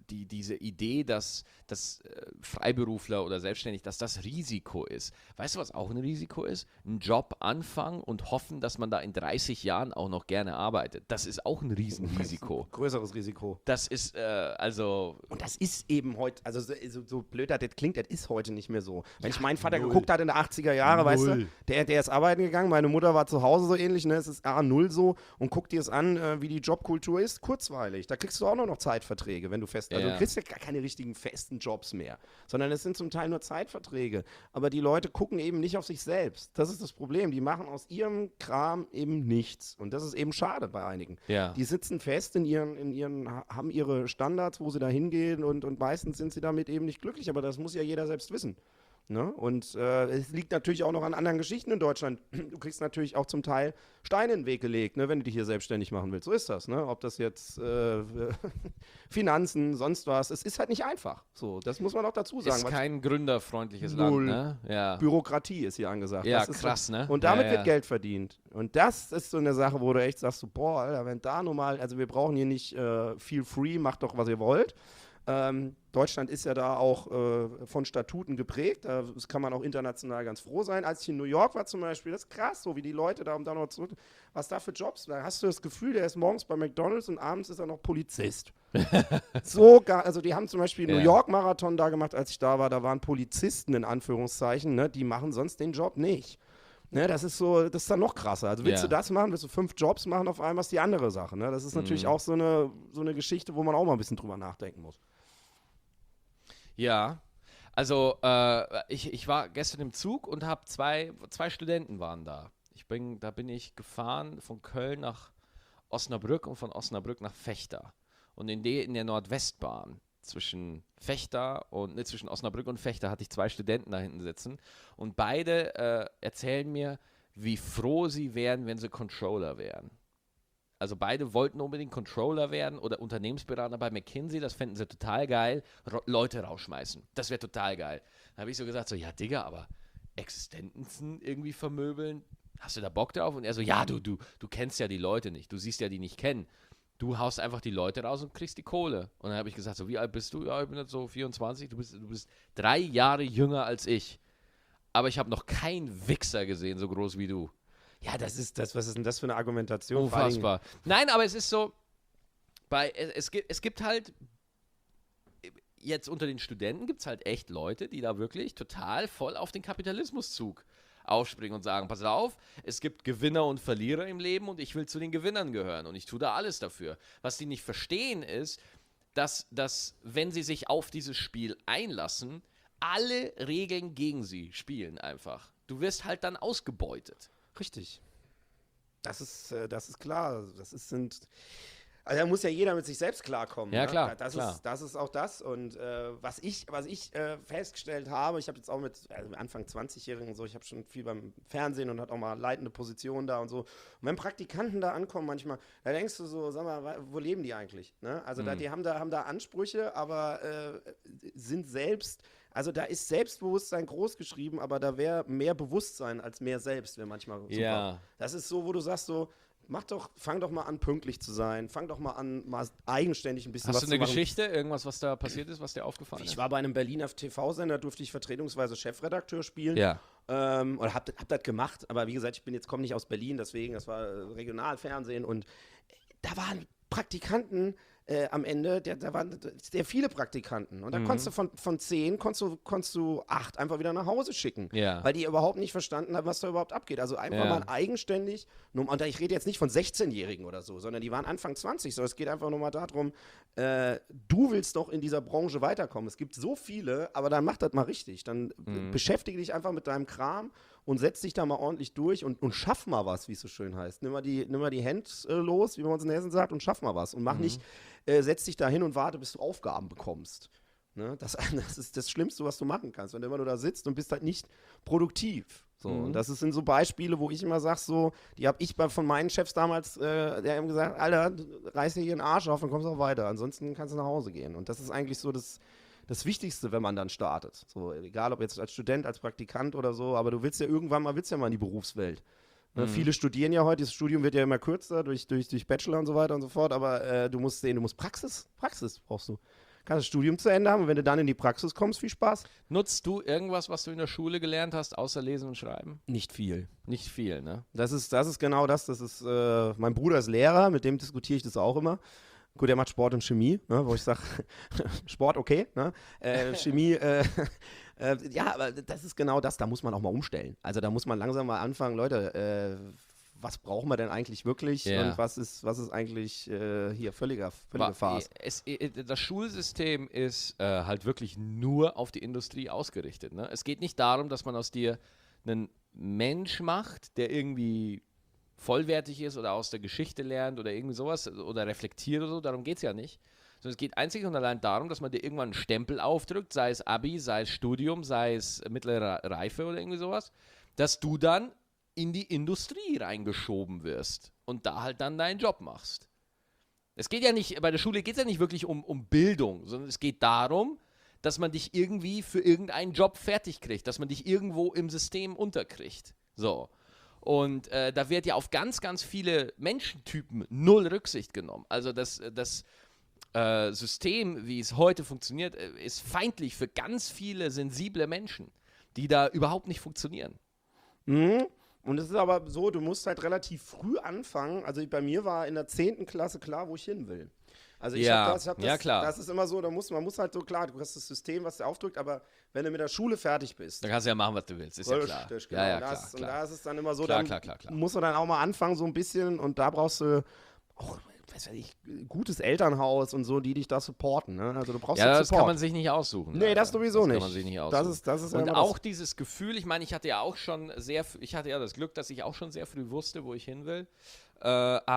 die, diese Idee, dass, dass äh, Freiberufler oder selbstständig, dass das Risiko ist. Weißt du, was auch ein Risiko ist? Einen Job anfangen und hoffen, dass man da in dreißig Jahren auch noch gerne arbeitet. Das ist auch ein Riesenrisiko. Größeres Risiko. Das ist, äh, also... Und das ist eben heute, also so, so, so blöd das jetzt klingt, das ist heute nicht mehr so. Wenn Ja, ich meinen Vater null. geguckt hat in der achtziger Jahre, weißt du, Null. der, der ist arbeiten gegangen, meine Mutter war zu Hause so ähnlich, ne, es ist A null so und guck dir es an, äh, wie die Jobkultur ist, kurzweilig. Da kriegst du auch nur noch Zeitverträge, wenn du fest, also Ja. du kriegst ja gar keine richtigen festen Jobs mehr, sondern es sind zum Teil nur Zeitverträge. Aber die Leute gucken eben nicht auf sich selbst. Das ist das Problem. Die machen aus ihrem Kram eben nichts. Und das ist eben schade bei einigen. Ja. Die sitzen fest in ihren, in ihren, haben ihre Standards, wo sie da hingehen und, und meistens sind sie damit eben nicht glücklich, aber das muss ja jeder selbst wissen. Ne? Und äh, es liegt natürlich auch noch an anderen Geschichten in Deutschland. Du kriegst natürlich auch zum Teil Steine in den Weg gelegt, ne, wenn du dich hier selbstständig machen willst. So ist das. Ne? Ob das jetzt äh, Finanzen, sonst was. Es ist halt nicht einfach. So, das muss man auch dazu sagen. Ist Was- kein gründerfreundliches Null. Land, ne? Ja. Bürokratie ist hier angesagt. Ja, Das ist krass, so, ne? Und damit Ja, ja. wird Geld verdient. Und das ist so eine Sache, wo du echt sagst, so, boah, Alter, wenn da nun mal, also wir brauchen hier nicht äh, viel free, macht doch, was ihr wollt. Ähm, Deutschland ist ja da auch äh, von Statuten geprägt, da das kann man auch international ganz froh sein. Als ich in New York war zum Beispiel, das ist krass, so wie die Leute da, um da noch zurück, was da für Jobs, da hast du das Gefühl, der ist morgens bei McDonalds und abends ist er noch Polizist. So gar, also die haben zum Beispiel Ja. New York Marathon da gemacht, als ich da war, da waren Polizisten in Anführungszeichen, ne, die machen sonst den Job nicht. Ne, das ist so, das ist dann noch krasser. Also willst Ja. du das machen, willst du fünf Jobs machen, auf einmal ist die andere Sache. Ne? Das ist natürlich Mhm. auch so eine, so eine Geschichte, wo man auch mal ein bisschen drüber nachdenken muss. Ja, also äh, ich, ich war gestern im Zug und habe zwei, zwei Studenten waren da. Ich bin, da bin ich gefahren von Köln nach Osnabrück und von Osnabrück nach Vechta. Und in, de, in der Nordwestbahn zwischen Vechta und, ne, zwischen Osnabrück und Vechta hatte ich zwei Studenten da hinten sitzen. Und beide äh, erzählen mir, wie froh sie wären, wenn sie Controller wären. Also beide wollten unbedingt Controller werden oder Unternehmensberater bei McKinsey, das fänden sie total geil, Ro- Leute rausschmeißen. Das wäre total geil. Da habe ich so gesagt, so, ja Digga, aber Existenzen irgendwie vermöbeln, hast du da Bock drauf? Und er so, ja, du, du, du kennst ja die Leute nicht, du siehst ja die nicht kennen. Du haust einfach die Leute raus und kriegst die Kohle. Und dann habe ich gesagt, so, wie alt bist du? Ja, ich bin jetzt so vierundzwanzig, du bist, du bist drei Jahre jünger als ich. Aber ich habe noch keinen Wichser gesehen, so groß wie du. Ja, das ist das, was ist denn das für eine Argumentation? Vor allen Dingen- Unfassbar. Nein, aber es ist so, bei, es, es, gibt, es gibt halt, jetzt unter den Studenten gibt es halt echt Leute, die da wirklich total voll auf den Kapitalismuszug aufspringen und sagen, pass auf, es gibt Gewinner und Verlierer im Leben und ich will zu den Gewinnern gehören und ich tue da alles dafür. Was die nicht verstehen ist, dass, dass wenn sie sich auf dieses Spiel einlassen, alle Regeln gegen sie spielen einfach. Du wirst halt dann ausgebeutet. Richtig. Das ist, äh, das ist klar. Das ist, sind, also da muss ja jeder mit sich selbst klarkommen. Ja, ne? klar, Das, klar. Ist, das ist auch das. Und äh, was ich, was ich äh, festgestellt habe, ich habe jetzt auch mit also Anfang zwanzig-Jährigen so, ich habe schon viel beim Fernsehen und hatte auch mal leitende Positionen da und so. Und wenn Praktikanten da ankommen manchmal, da denkst du so, sag mal, wo leben die eigentlich? Ne? Also da, Mhm. die haben da, haben da Ansprüche, aber äh, sind selbst. Also da ist Selbstbewusstsein groß geschrieben, aber da wäre mehr Bewusstsein als mehr Selbst, wäre manchmal super. Ja. Das ist so, wo du sagst so, mach doch, fang doch mal an, pünktlich zu sein, fang doch mal an, mal eigenständig ein bisschen Hast was du zu eine machen. Geschichte, irgendwas, was da passiert ist, was dir aufgefallen ist? Ich war bei einem Berliner T V-Sender, durfte ich vertretungsweise Chefredakteur spielen. Ja. Ähm, oder hab, hab das gemacht, aber wie gesagt, ich bin jetzt komme nicht aus Berlin, deswegen, das war äh, Regionalfernsehen und äh, da waren Praktikanten äh, am Ende, der, da waren sehr viele Praktikanten und da Mhm. konntest du von, von zehn, konntest du, konntest du acht einfach wieder nach Hause schicken, Ja. weil die überhaupt nicht verstanden haben, was da überhaupt abgeht. Also einfach Ja. mal eigenständig, nur, und ich rede jetzt nicht von sechzehnjährigen oder so, sondern die waren Anfang zwanzig, so es geht einfach nur mal darum, äh, du willst doch in dieser Branche weiterkommen. Es gibt so viele, aber dann mach das mal richtig. Dann Mhm. beschäftige dich einfach mit deinem Kram und setz dich da mal ordentlich durch und, und schaff mal was, wie es so schön heißt. Nimm mal die, nimm mal die Hände äh, los, wie man uns in Hessen sagt, und schaff mal was. Und mach Mhm. nicht, äh, setz dich da hin und warte, bis du Aufgaben bekommst. Ne? Das, das ist das Schlimmste, was du machen kannst, wenn du immer nur da sitzt und bist halt nicht produktiv. So, Mhm. und das sind so Beispiele, wo ich immer sage, so, die habe ich bei, von meinen Chefs damals, äh, der haben gesagt, Alter, reiß dir hier den Arsch auf und kommst auch weiter. Ansonsten kannst du nach Hause gehen. Und das ist eigentlich so das, das Wichtigste, wenn man dann startet. So, egal ob jetzt als Student, als Praktikant oder so, aber du willst ja irgendwann mal, willst ja mal in die Berufswelt. Ne, Mhm. Viele studieren ja heute, das Studium wird ja immer kürzer durch, durch, durch Bachelor und so weiter und so fort, aber äh, du musst sehen, du musst Praxis, Praxis brauchst du. kannst das Studium zu Ende haben und wenn du dann in die Praxis kommst, viel Spaß. Nutzt du irgendwas, was du in der Schule gelernt hast, außer Lesen und Schreiben? Nicht viel. Nicht viel, ne? Das ist, das ist genau das. Das ist, äh, mein Bruder ist Lehrer, mit dem diskutiere ich das auch immer. Gut, er macht Sport und Chemie, ne, wo ich sage, Sport okay, ne? äh, Chemie, äh, äh, ja, aber das ist genau das, da muss man auch mal umstellen. Also da muss man langsam mal anfangen, Leute, äh, was brauchen wir denn eigentlich wirklich Ja. und was ist, was ist eigentlich äh, hier völliger, völlige Wa- Farce. Es, äh, das Schulsystem ist äh, halt wirklich nur auf die Industrie ausgerichtet. Ne? Es geht nicht darum, dass man aus dir einen Mensch macht, der irgendwie vollwertig ist oder aus der Geschichte lernt oder irgendwie sowas oder reflektiert oder so. Darum geht es ja nicht. Sondern es geht einzig und allein darum, dass man dir irgendwann einen Stempel aufdrückt, sei es Abi, sei es Studium, sei es mittlere Reife oder irgendwie sowas, dass du dann in die Industrie reingeschoben wirst und da halt dann deinen Job machst. Es geht ja nicht, bei der Schule geht es ja nicht wirklich um, um Bildung, sondern es geht darum, dass man dich irgendwie für irgendeinen Job fertig kriegt, dass man dich irgendwo im System unterkriegt. So. Und äh, da wird ja auf ganz, ganz viele Menschentypen null Rücksicht genommen. Also das, das äh, System, wie es heute funktioniert, äh, ist feindlich für ganz viele sensible Menschen, die da überhaupt nicht funktionieren. Mhm. Und es ist aber so, du musst halt relativ früh anfangen. Also bei mir war in der zehnten Klasse klar, wo ich hin will. Also ich Ja, hab das, ich hab das, ja, klar. Das ist immer so, da muss, man muss halt so, klar, du hast das System, was dir aufdrückt, aber wenn du mit der Schule fertig bist, Dann kannst du ja machen, was du willst, ist ja klar. Richtig, genau. Ja, ja, Und klar, das, und klar. da ist es dann immer so, Klar, dann klar, klar, klar. muss man dann auch mal anfangen so ein bisschen und da brauchst du auch, was weiß ich, gutes Elternhaus und so, die dich da supporten. Ne? Also du brauchst Ja, ja das Support. kann man sich nicht aussuchen. Nee, leider. das sowieso das nicht. Das kann man sich nicht Das aussuchen. ist, das ist ja Und immer auch das, dieses Gefühl, ich meine, ich hatte ja auch schon sehr, f- ich hatte ja das Glück, dass ich auch schon sehr früh wusste, wo ich hin will. Äh,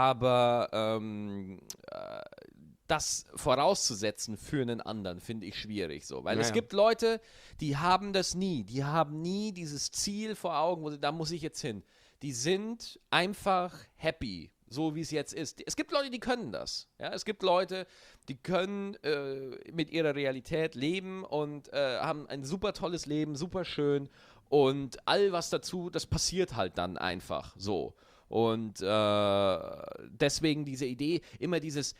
aber ähm, äh, das vorauszusetzen für einen anderen, finde ich schwierig so. Weil es Naja. gibt Leute, die haben das nie. Die haben nie dieses Ziel vor Augen, wo sie, da muss ich jetzt hin. Die sind einfach happy, so wie es jetzt ist. Es gibt Leute, die können das. Ja? Es gibt Leute, die können äh, mit ihrer Realität leben und äh, haben ein super tolles Leben, super schön. Und all was dazu, das passiert halt dann einfach so. Und äh, deswegen diese Idee, immer dieses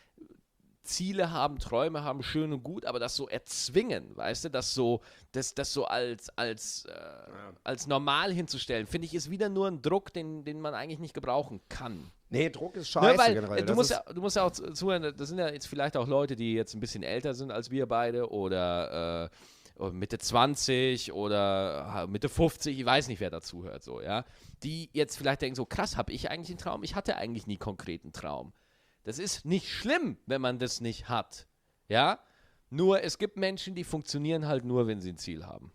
Ziele haben, Träume haben, schön und gut, aber das so erzwingen, weißt du, das so, das, das so als, als, äh, als normal hinzustellen, finde ich, ist wieder nur ein Druck, den, den man eigentlich nicht gebrauchen kann. nee, Druck ist Ne, scheiße weil, generell. äh, du, Das musst ist, ja, du musst ja auch zu- zuhören, das sind ja jetzt vielleicht auch Leute, die jetzt ein bisschen älter sind als wir beide oder äh, Mitte zwanzig oder äh, Mitte fünfzig, ich weiß nicht, wer dazuhört, so, ja, die jetzt vielleicht denken so, krass, habe ich eigentlich einen Traum? Ich hatte eigentlich nie konkreten Traum. Das ist nicht schlimm, wenn man das nicht hat, ja, nur es gibt Menschen, die funktionieren halt nur, wenn sie ein Ziel haben.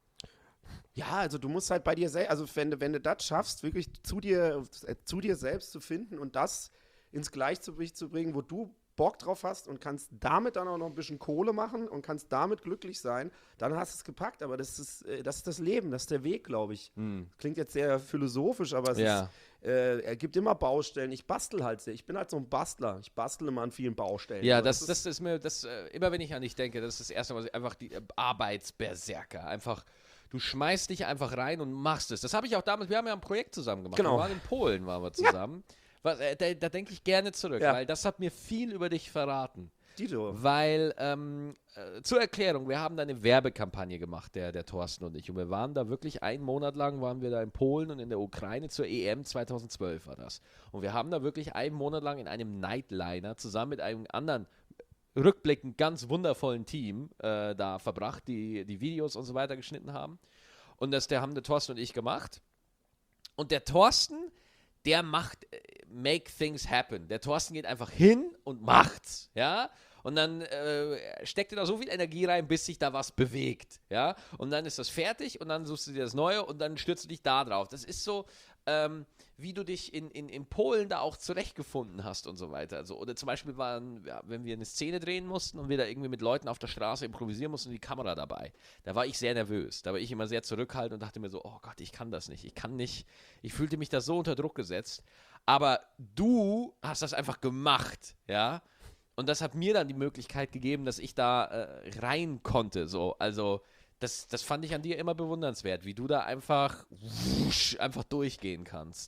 ja, also du musst halt bei dir selbst, also wenn du, wenn du das schaffst, wirklich zu dir, äh, zu dir selbst zu finden und das ins Gleichgewicht zu bringen, wo du Bock drauf hast und kannst damit dann auch noch ein bisschen Kohle machen und kannst damit glücklich sein, dann hast du es gepackt. Aber das ist, äh, das ist das Leben, das ist der Weg, glaube ich. Hm. Klingt jetzt sehr philosophisch, aber es Ja. ist, äh, er gibt immer Baustellen. Ich bastel halt sehr. Ich bin halt so ein Bastler. Ich bastel immer an vielen Baustellen. Ja, So, das, das ist mir, das, äh, immer wenn ich an dich denke, das ist das erste Mal, einfach die äh, Arbeitsberserker. Einfach, du schmeißt dich einfach rein und machst es. Das habe ich auch damals, wir haben ja ein Projekt zusammen gemacht. Genau. Wir waren in Polen, waren wir zusammen. Was, äh, da da denke ich gerne zurück, Ja. weil das hat mir viel über dich verraten. Dito. Weil, ähm, äh, zur Erklärung, wir haben da eine Werbekampagne gemacht, der, der Thorsten und ich. Und wir waren da wirklich einen Monat lang, waren wir da in Polen und in der Ukraine zur E M zweitausendzwölf war das. Und wir haben da wirklich einen Monat lang in einem Nightliner zusammen mit einem anderen rückblickend ganz wundervollen Team äh, da verbracht, die die Videos und so weiter geschnitten haben. Und das der haben der Thorsten und ich gemacht. Und der Thorsten, der macht äh, make things happen. Der Thorsten geht einfach hin und macht's, ja. Und dann äh, steckt er da so viel Energie rein, bis sich da was bewegt, ja. Und dann ist das fertig und dann suchst du dir das Neue und dann stürzt du dich da drauf. Das ist so, ähm, wie du dich in, in, in Polen da auch zurechtgefunden hast und so weiter. Also, oder zum Beispiel waren, ja, wenn wir eine Szene drehen mussten und wir da irgendwie mit Leuten auf der Straße improvisieren mussten, die Kamera dabei. Da war ich sehr nervös. Da war ich immer sehr zurückhaltend und dachte mir so, oh Gott, ich kann das nicht. Ich kann nicht. Ich fühlte mich da so unter Druck gesetzt. Aber du hast das einfach gemacht, ja. Und das hat mir dann die Möglichkeit gegeben, dass ich da äh, rein konnte. So. Also, das, das fand ich an dir immer bewundernswert, wie du da einfach, wusch, einfach durchgehen kannst.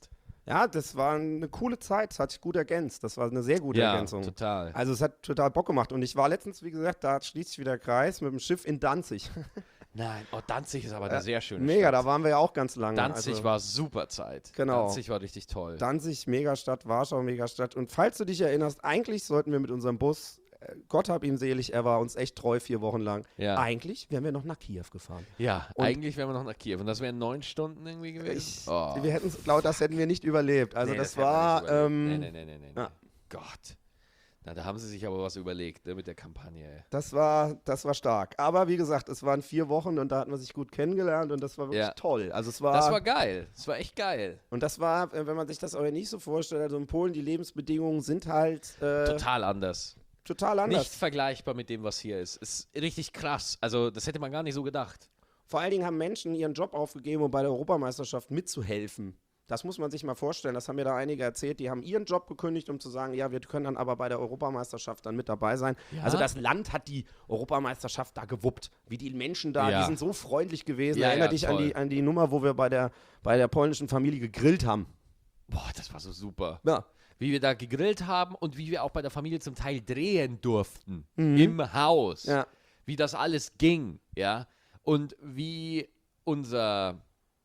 Ja, das war eine coole Zeit, das hat sich gut ergänzt. Das war eine sehr gute Ja, Ergänzung. total. Also es hat total Bock gemacht. Und ich war letztens, wie gesagt, da schließt sich wieder der Kreis mit dem Schiff in Danzig. Nein, oh, Danzig ist aber eine sehr schöne Mega, Stadt. da waren wir ja auch ganz lange. Danzig also, war super Zeit. Genau. Danzig war richtig toll. Danzig, Megastadt, Warschau, Megastadt. Und falls du dich erinnerst, eigentlich sollten wir mit unserem Bus, äh, Gott hab ihm selig, er war uns echt treu vier Wochen lang. Ja. Eigentlich wären wir noch nach Kiew gefahren. Ja, Und- eigentlich wären wir noch nach Kiew. Und das wären neun Stunden irgendwie gewesen. Ich, Oh. Wir hätten, glaube das hätten wir nicht überlebt. Also Nee, das, hätten wir war, nicht überlebt. ähm, nee, nee, nee, nee, nee. ja. Gott. Na, da haben sie sich aber was überlegt, ne, mit der Kampagne. Ey. das war, das war stark. Aber wie gesagt, es waren vier Wochen und da hat man sich gut kennengelernt und das war wirklich Ja. toll. Also es war, Das war geil. Das war echt geil. und das war, äh, wenn man sich das aber nicht so vorstellt, also in Polen die Lebensbedingungen sind halt äh, Total anders. total anders. Nicht vergleichbar mit dem, was hier ist. Ist richtig krass. Also, das hätte man gar nicht so gedacht. Vor allen Dingen haben Menschen ihren Job aufgegeben, um bei der Europameisterschaft mitzuhelfen. Das muss man sich mal vorstellen. Das haben mir da einige erzählt. Die haben ihren Job gekündigt, um zu sagen, ja, wir können dann aber bei der Europameisterschaft dann mit dabei sein. Ja? Also das Land hat die Europameisterschaft da gewuppt. Wie die Menschen da, Ja. die sind so freundlich gewesen. Ja, Erinner ja, dich an toll. die, an die Nummer, wo wir bei der, bei der polnischen Familie gegrillt haben. Boah, das war so super. Ja. Wie wir da gegrillt haben und wie wir auch bei der Familie zum Teil drehen durften. Im Haus. Ja. Wie das alles ging, ja. Und wie unser,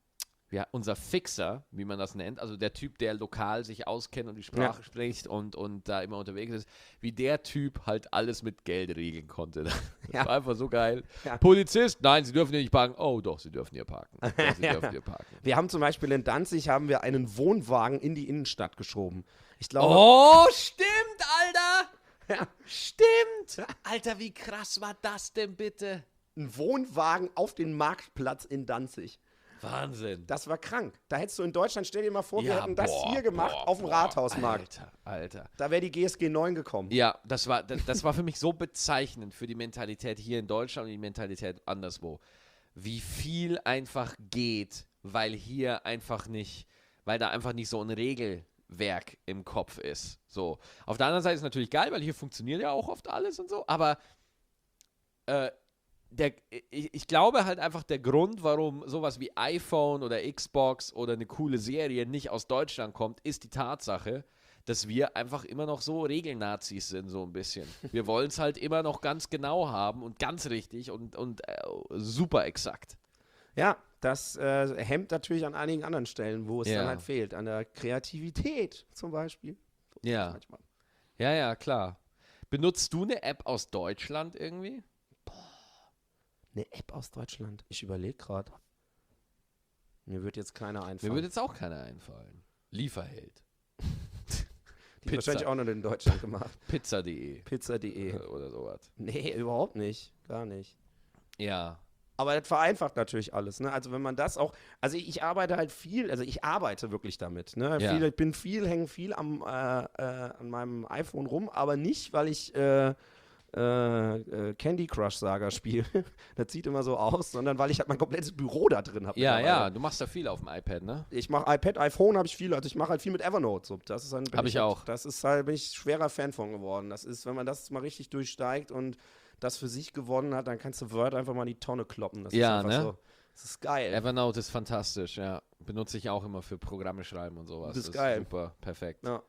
ja, unser Fixer, wie man das nennt, also der Typ, der lokal sich auskennt und die Sprache Ja. spricht und, und da immer unterwegs ist, wie der Typ halt alles mit Geld regeln konnte. Das Ja. war einfach so geil. Ja. Polizist, nein, Sie dürfen hier nicht parken. Oh, doch, Sie dürfen hier parken. Doch, Sie Ja. dürfen hier parken. Wir haben zum Beispiel in Danzig haben wir einen Wohnwagen in die Innenstadt geschoben. Ich glaube, Oh, stimmt, Alter! Ja. Stimmt! Alter, wie krass war das denn bitte? ein Wohnwagen auf den Marktplatz in Danzig. Wahnsinn. Das war krank. Da hättest du in Deutschland, stell dir mal vor, wir Ja, hätten das boah, hier gemacht boah, auf dem boah, Rathausmarkt. Alter, Alter. Da wäre die G S G neun gekommen. Ja, das war, das, das war für mich so bezeichnend für die Mentalität hier in Deutschland und die Mentalität anderswo. Wie viel einfach geht, weil hier einfach nicht, weil da einfach nicht so ein Regelwerk im Kopf ist. So. Auf der anderen Seite ist es natürlich geil, weil hier funktioniert ja auch oft alles und so, aber äh, der, ich, ich glaube halt einfach der Grund, warum sowas wie iPhone oder Xbox oder eine coole Serie nicht aus Deutschland kommt, ist die Tatsache, dass wir einfach immer noch so Regelnazis sind, so ein bisschen. Wir wollen es halt immer noch ganz genau haben und ganz richtig und, und äh, super exakt. Ja, das äh, hemmt natürlich an einigen anderen Stellen, wo es Ja. dann halt fehlt. An der Kreativität zum Beispiel. So ist Ja. es manchmal. Ja, ja, klar. Benutzt du eine App aus Deutschland irgendwie? Eine App aus Deutschland. Ich überlege gerade. Mir wird jetzt keiner Mir einfallen. würde jetzt auch keiner einfallen. Lieferheld. Die ist wahrscheinlich auch noch in Deutschland gemacht. Pizza punkt de Pizza punkt de. oder sowas. Nee, überhaupt nicht. Gar nicht. Ja. Aber das vereinfacht natürlich alles. Ne? Also wenn man das auch, also ich, ich arbeite halt viel, also ich arbeite wirklich damit. Ne? Ja. Viel, ich bin viel, hänge viel am, äh, äh, an meinem iPhone rum, aber nicht, weil ich äh, äh, äh, Candy Crush Saga spiele. Das sieht immer so aus, sondern weil ich halt mein komplettes Büro da drin habe. Ja, ja, du machst da viel auf dem iPad, ne? Ich mache iPad, iPhone habe ich viel, also ich mache halt viel mit Evernote. So. Das ist dann, bin Hab ich halt, auch. Das ist halt, bin ich schwerer Fan von geworden. Das ist, wenn man das mal richtig durchsteigt und das für sich gewonnen hat, dann kannst du Word einfach mal in die Tonne kloppen. Das Ja, ist einfach ne? so. Das ist geil. Evernote ist fantastisch, ja. Benutze ich auch immer für Programme schreiben und sowas. Das ist geil. Super, perfekt. Ja.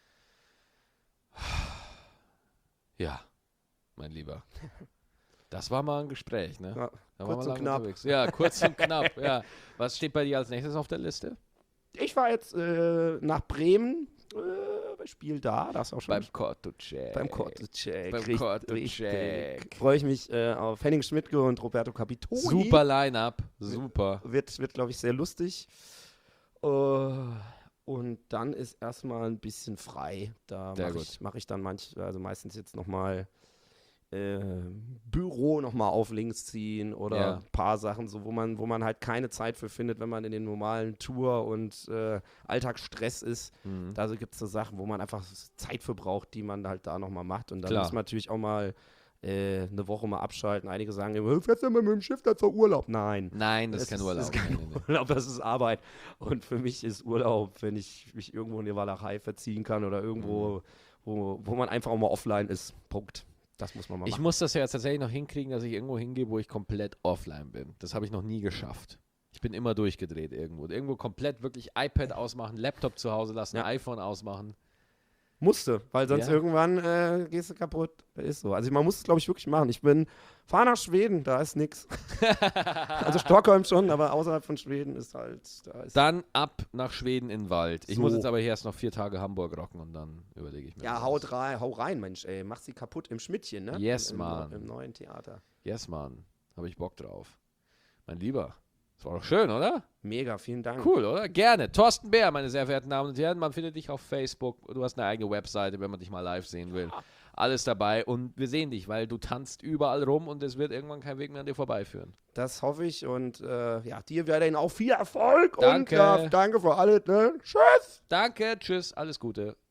Ja, mein Lieber. Das war mal ein Gespräch, ne? Ja, Da kurz waren wir und lange knapp. unterwegs. Ja, kurz und knapp, ja. Was steht bei dir als nächstes auf der Liste? Ich war jetzt äh, nach Bremen, äh, bei Spiel da, das auch schon. Beim Korto-Check. beim Korto-Check. Beim Richtig, Korto-Check. richtig. Freue ich mich äh, auf Henning Schmidtke und Roberto Capitoni. Super Line-Up, super. Wird, wird glaube ich, sehr lustig. Äh, und dann ist erstmal ein bisschen frei. Da Sehr mache gut. ich, mach ich dann manch, also meistens jetzt nochmal äh, Büro nochmal auf links ziehen oder Ja. ein paar Sachen, so wo man, wo man halt keine Zeit für findet, wenn man in den normalen Tour- und äh, Alltagsstress ist. Mhm. Da gibt es so Sachen, wo man einfach Zeit für braucht, die man halt da nochmal macht. Und dann Klar. muss man natürlich auch mal äh, eine Woche mal abschalten. Einige sagen immer, fährst du mal mit dem Schiff, das ist doch Urlaub. Nein. Nein, das Es ist kein ist- Urlaub. ist kein Nee, nee, nee. Urlaub, das ist Arbeit. Und für mich ist Urlaub, wenn ich mich irgendwo in die Walachei verziehen kann oder irgendwo, Mhm. wo, wo man einfach auch mal offline ist. Punkt. Das muss man mal Ich machen. muss das ja jetzt tatsächlich noch hinkriegen, dass ich irgendwo hingehe, wo ich komplett offline bin. Das habe ich noch nie geschafft. Ich bin immer durchgedreht irgendwo. Irgendwo komplett wirklich iPad ausmachen, Laptop zu Hause lassen, Ja. iPhone ausmachen. Musste, weil sonst Ja. irgendwann äh, gehst du kaputt. Das ist so. Also man muss es, glaube ich, wirklich machen. Ich bin, fahr nach Schweden, da ist nix. Also Stockholm schon, aber außerhalb von Schweden ist halt, da ist Dann ab nach Schweden in den Wald. Ich So. muss jetzt aber hier erst noch vier Tage Hamburg rocken und dann überlege ich mir. ja, was. haut rein, hau rein, Mensch, ey. Mach sie kaputt im Schmidtchen, ne? Yes, Im, im, Mann. Im neuen Theater. Yes, Mann. Habe ich Bock drauf. Mein Lieber. Das war doch schön, oder? Mega, vielen Dank. Cool, oder? Gerne. Thorsten Bär, meine sehr verehrten Damen und Herren. Man findet dich auf Facebook. Du hast eine eigene Webseite, wenn man dich mal live sehen will. Alles dabei. Und wir sehen dich, weil du tanzt überall rum und es wird irgendwann kein Weg mehr an dir vorbeiführen. Das hoffe ich und äh, ja, dir weiterhin auch viel Erfolg Danke. und ja, danke für alles, ne? Tschüss! Danke, tschüss, alles Gute.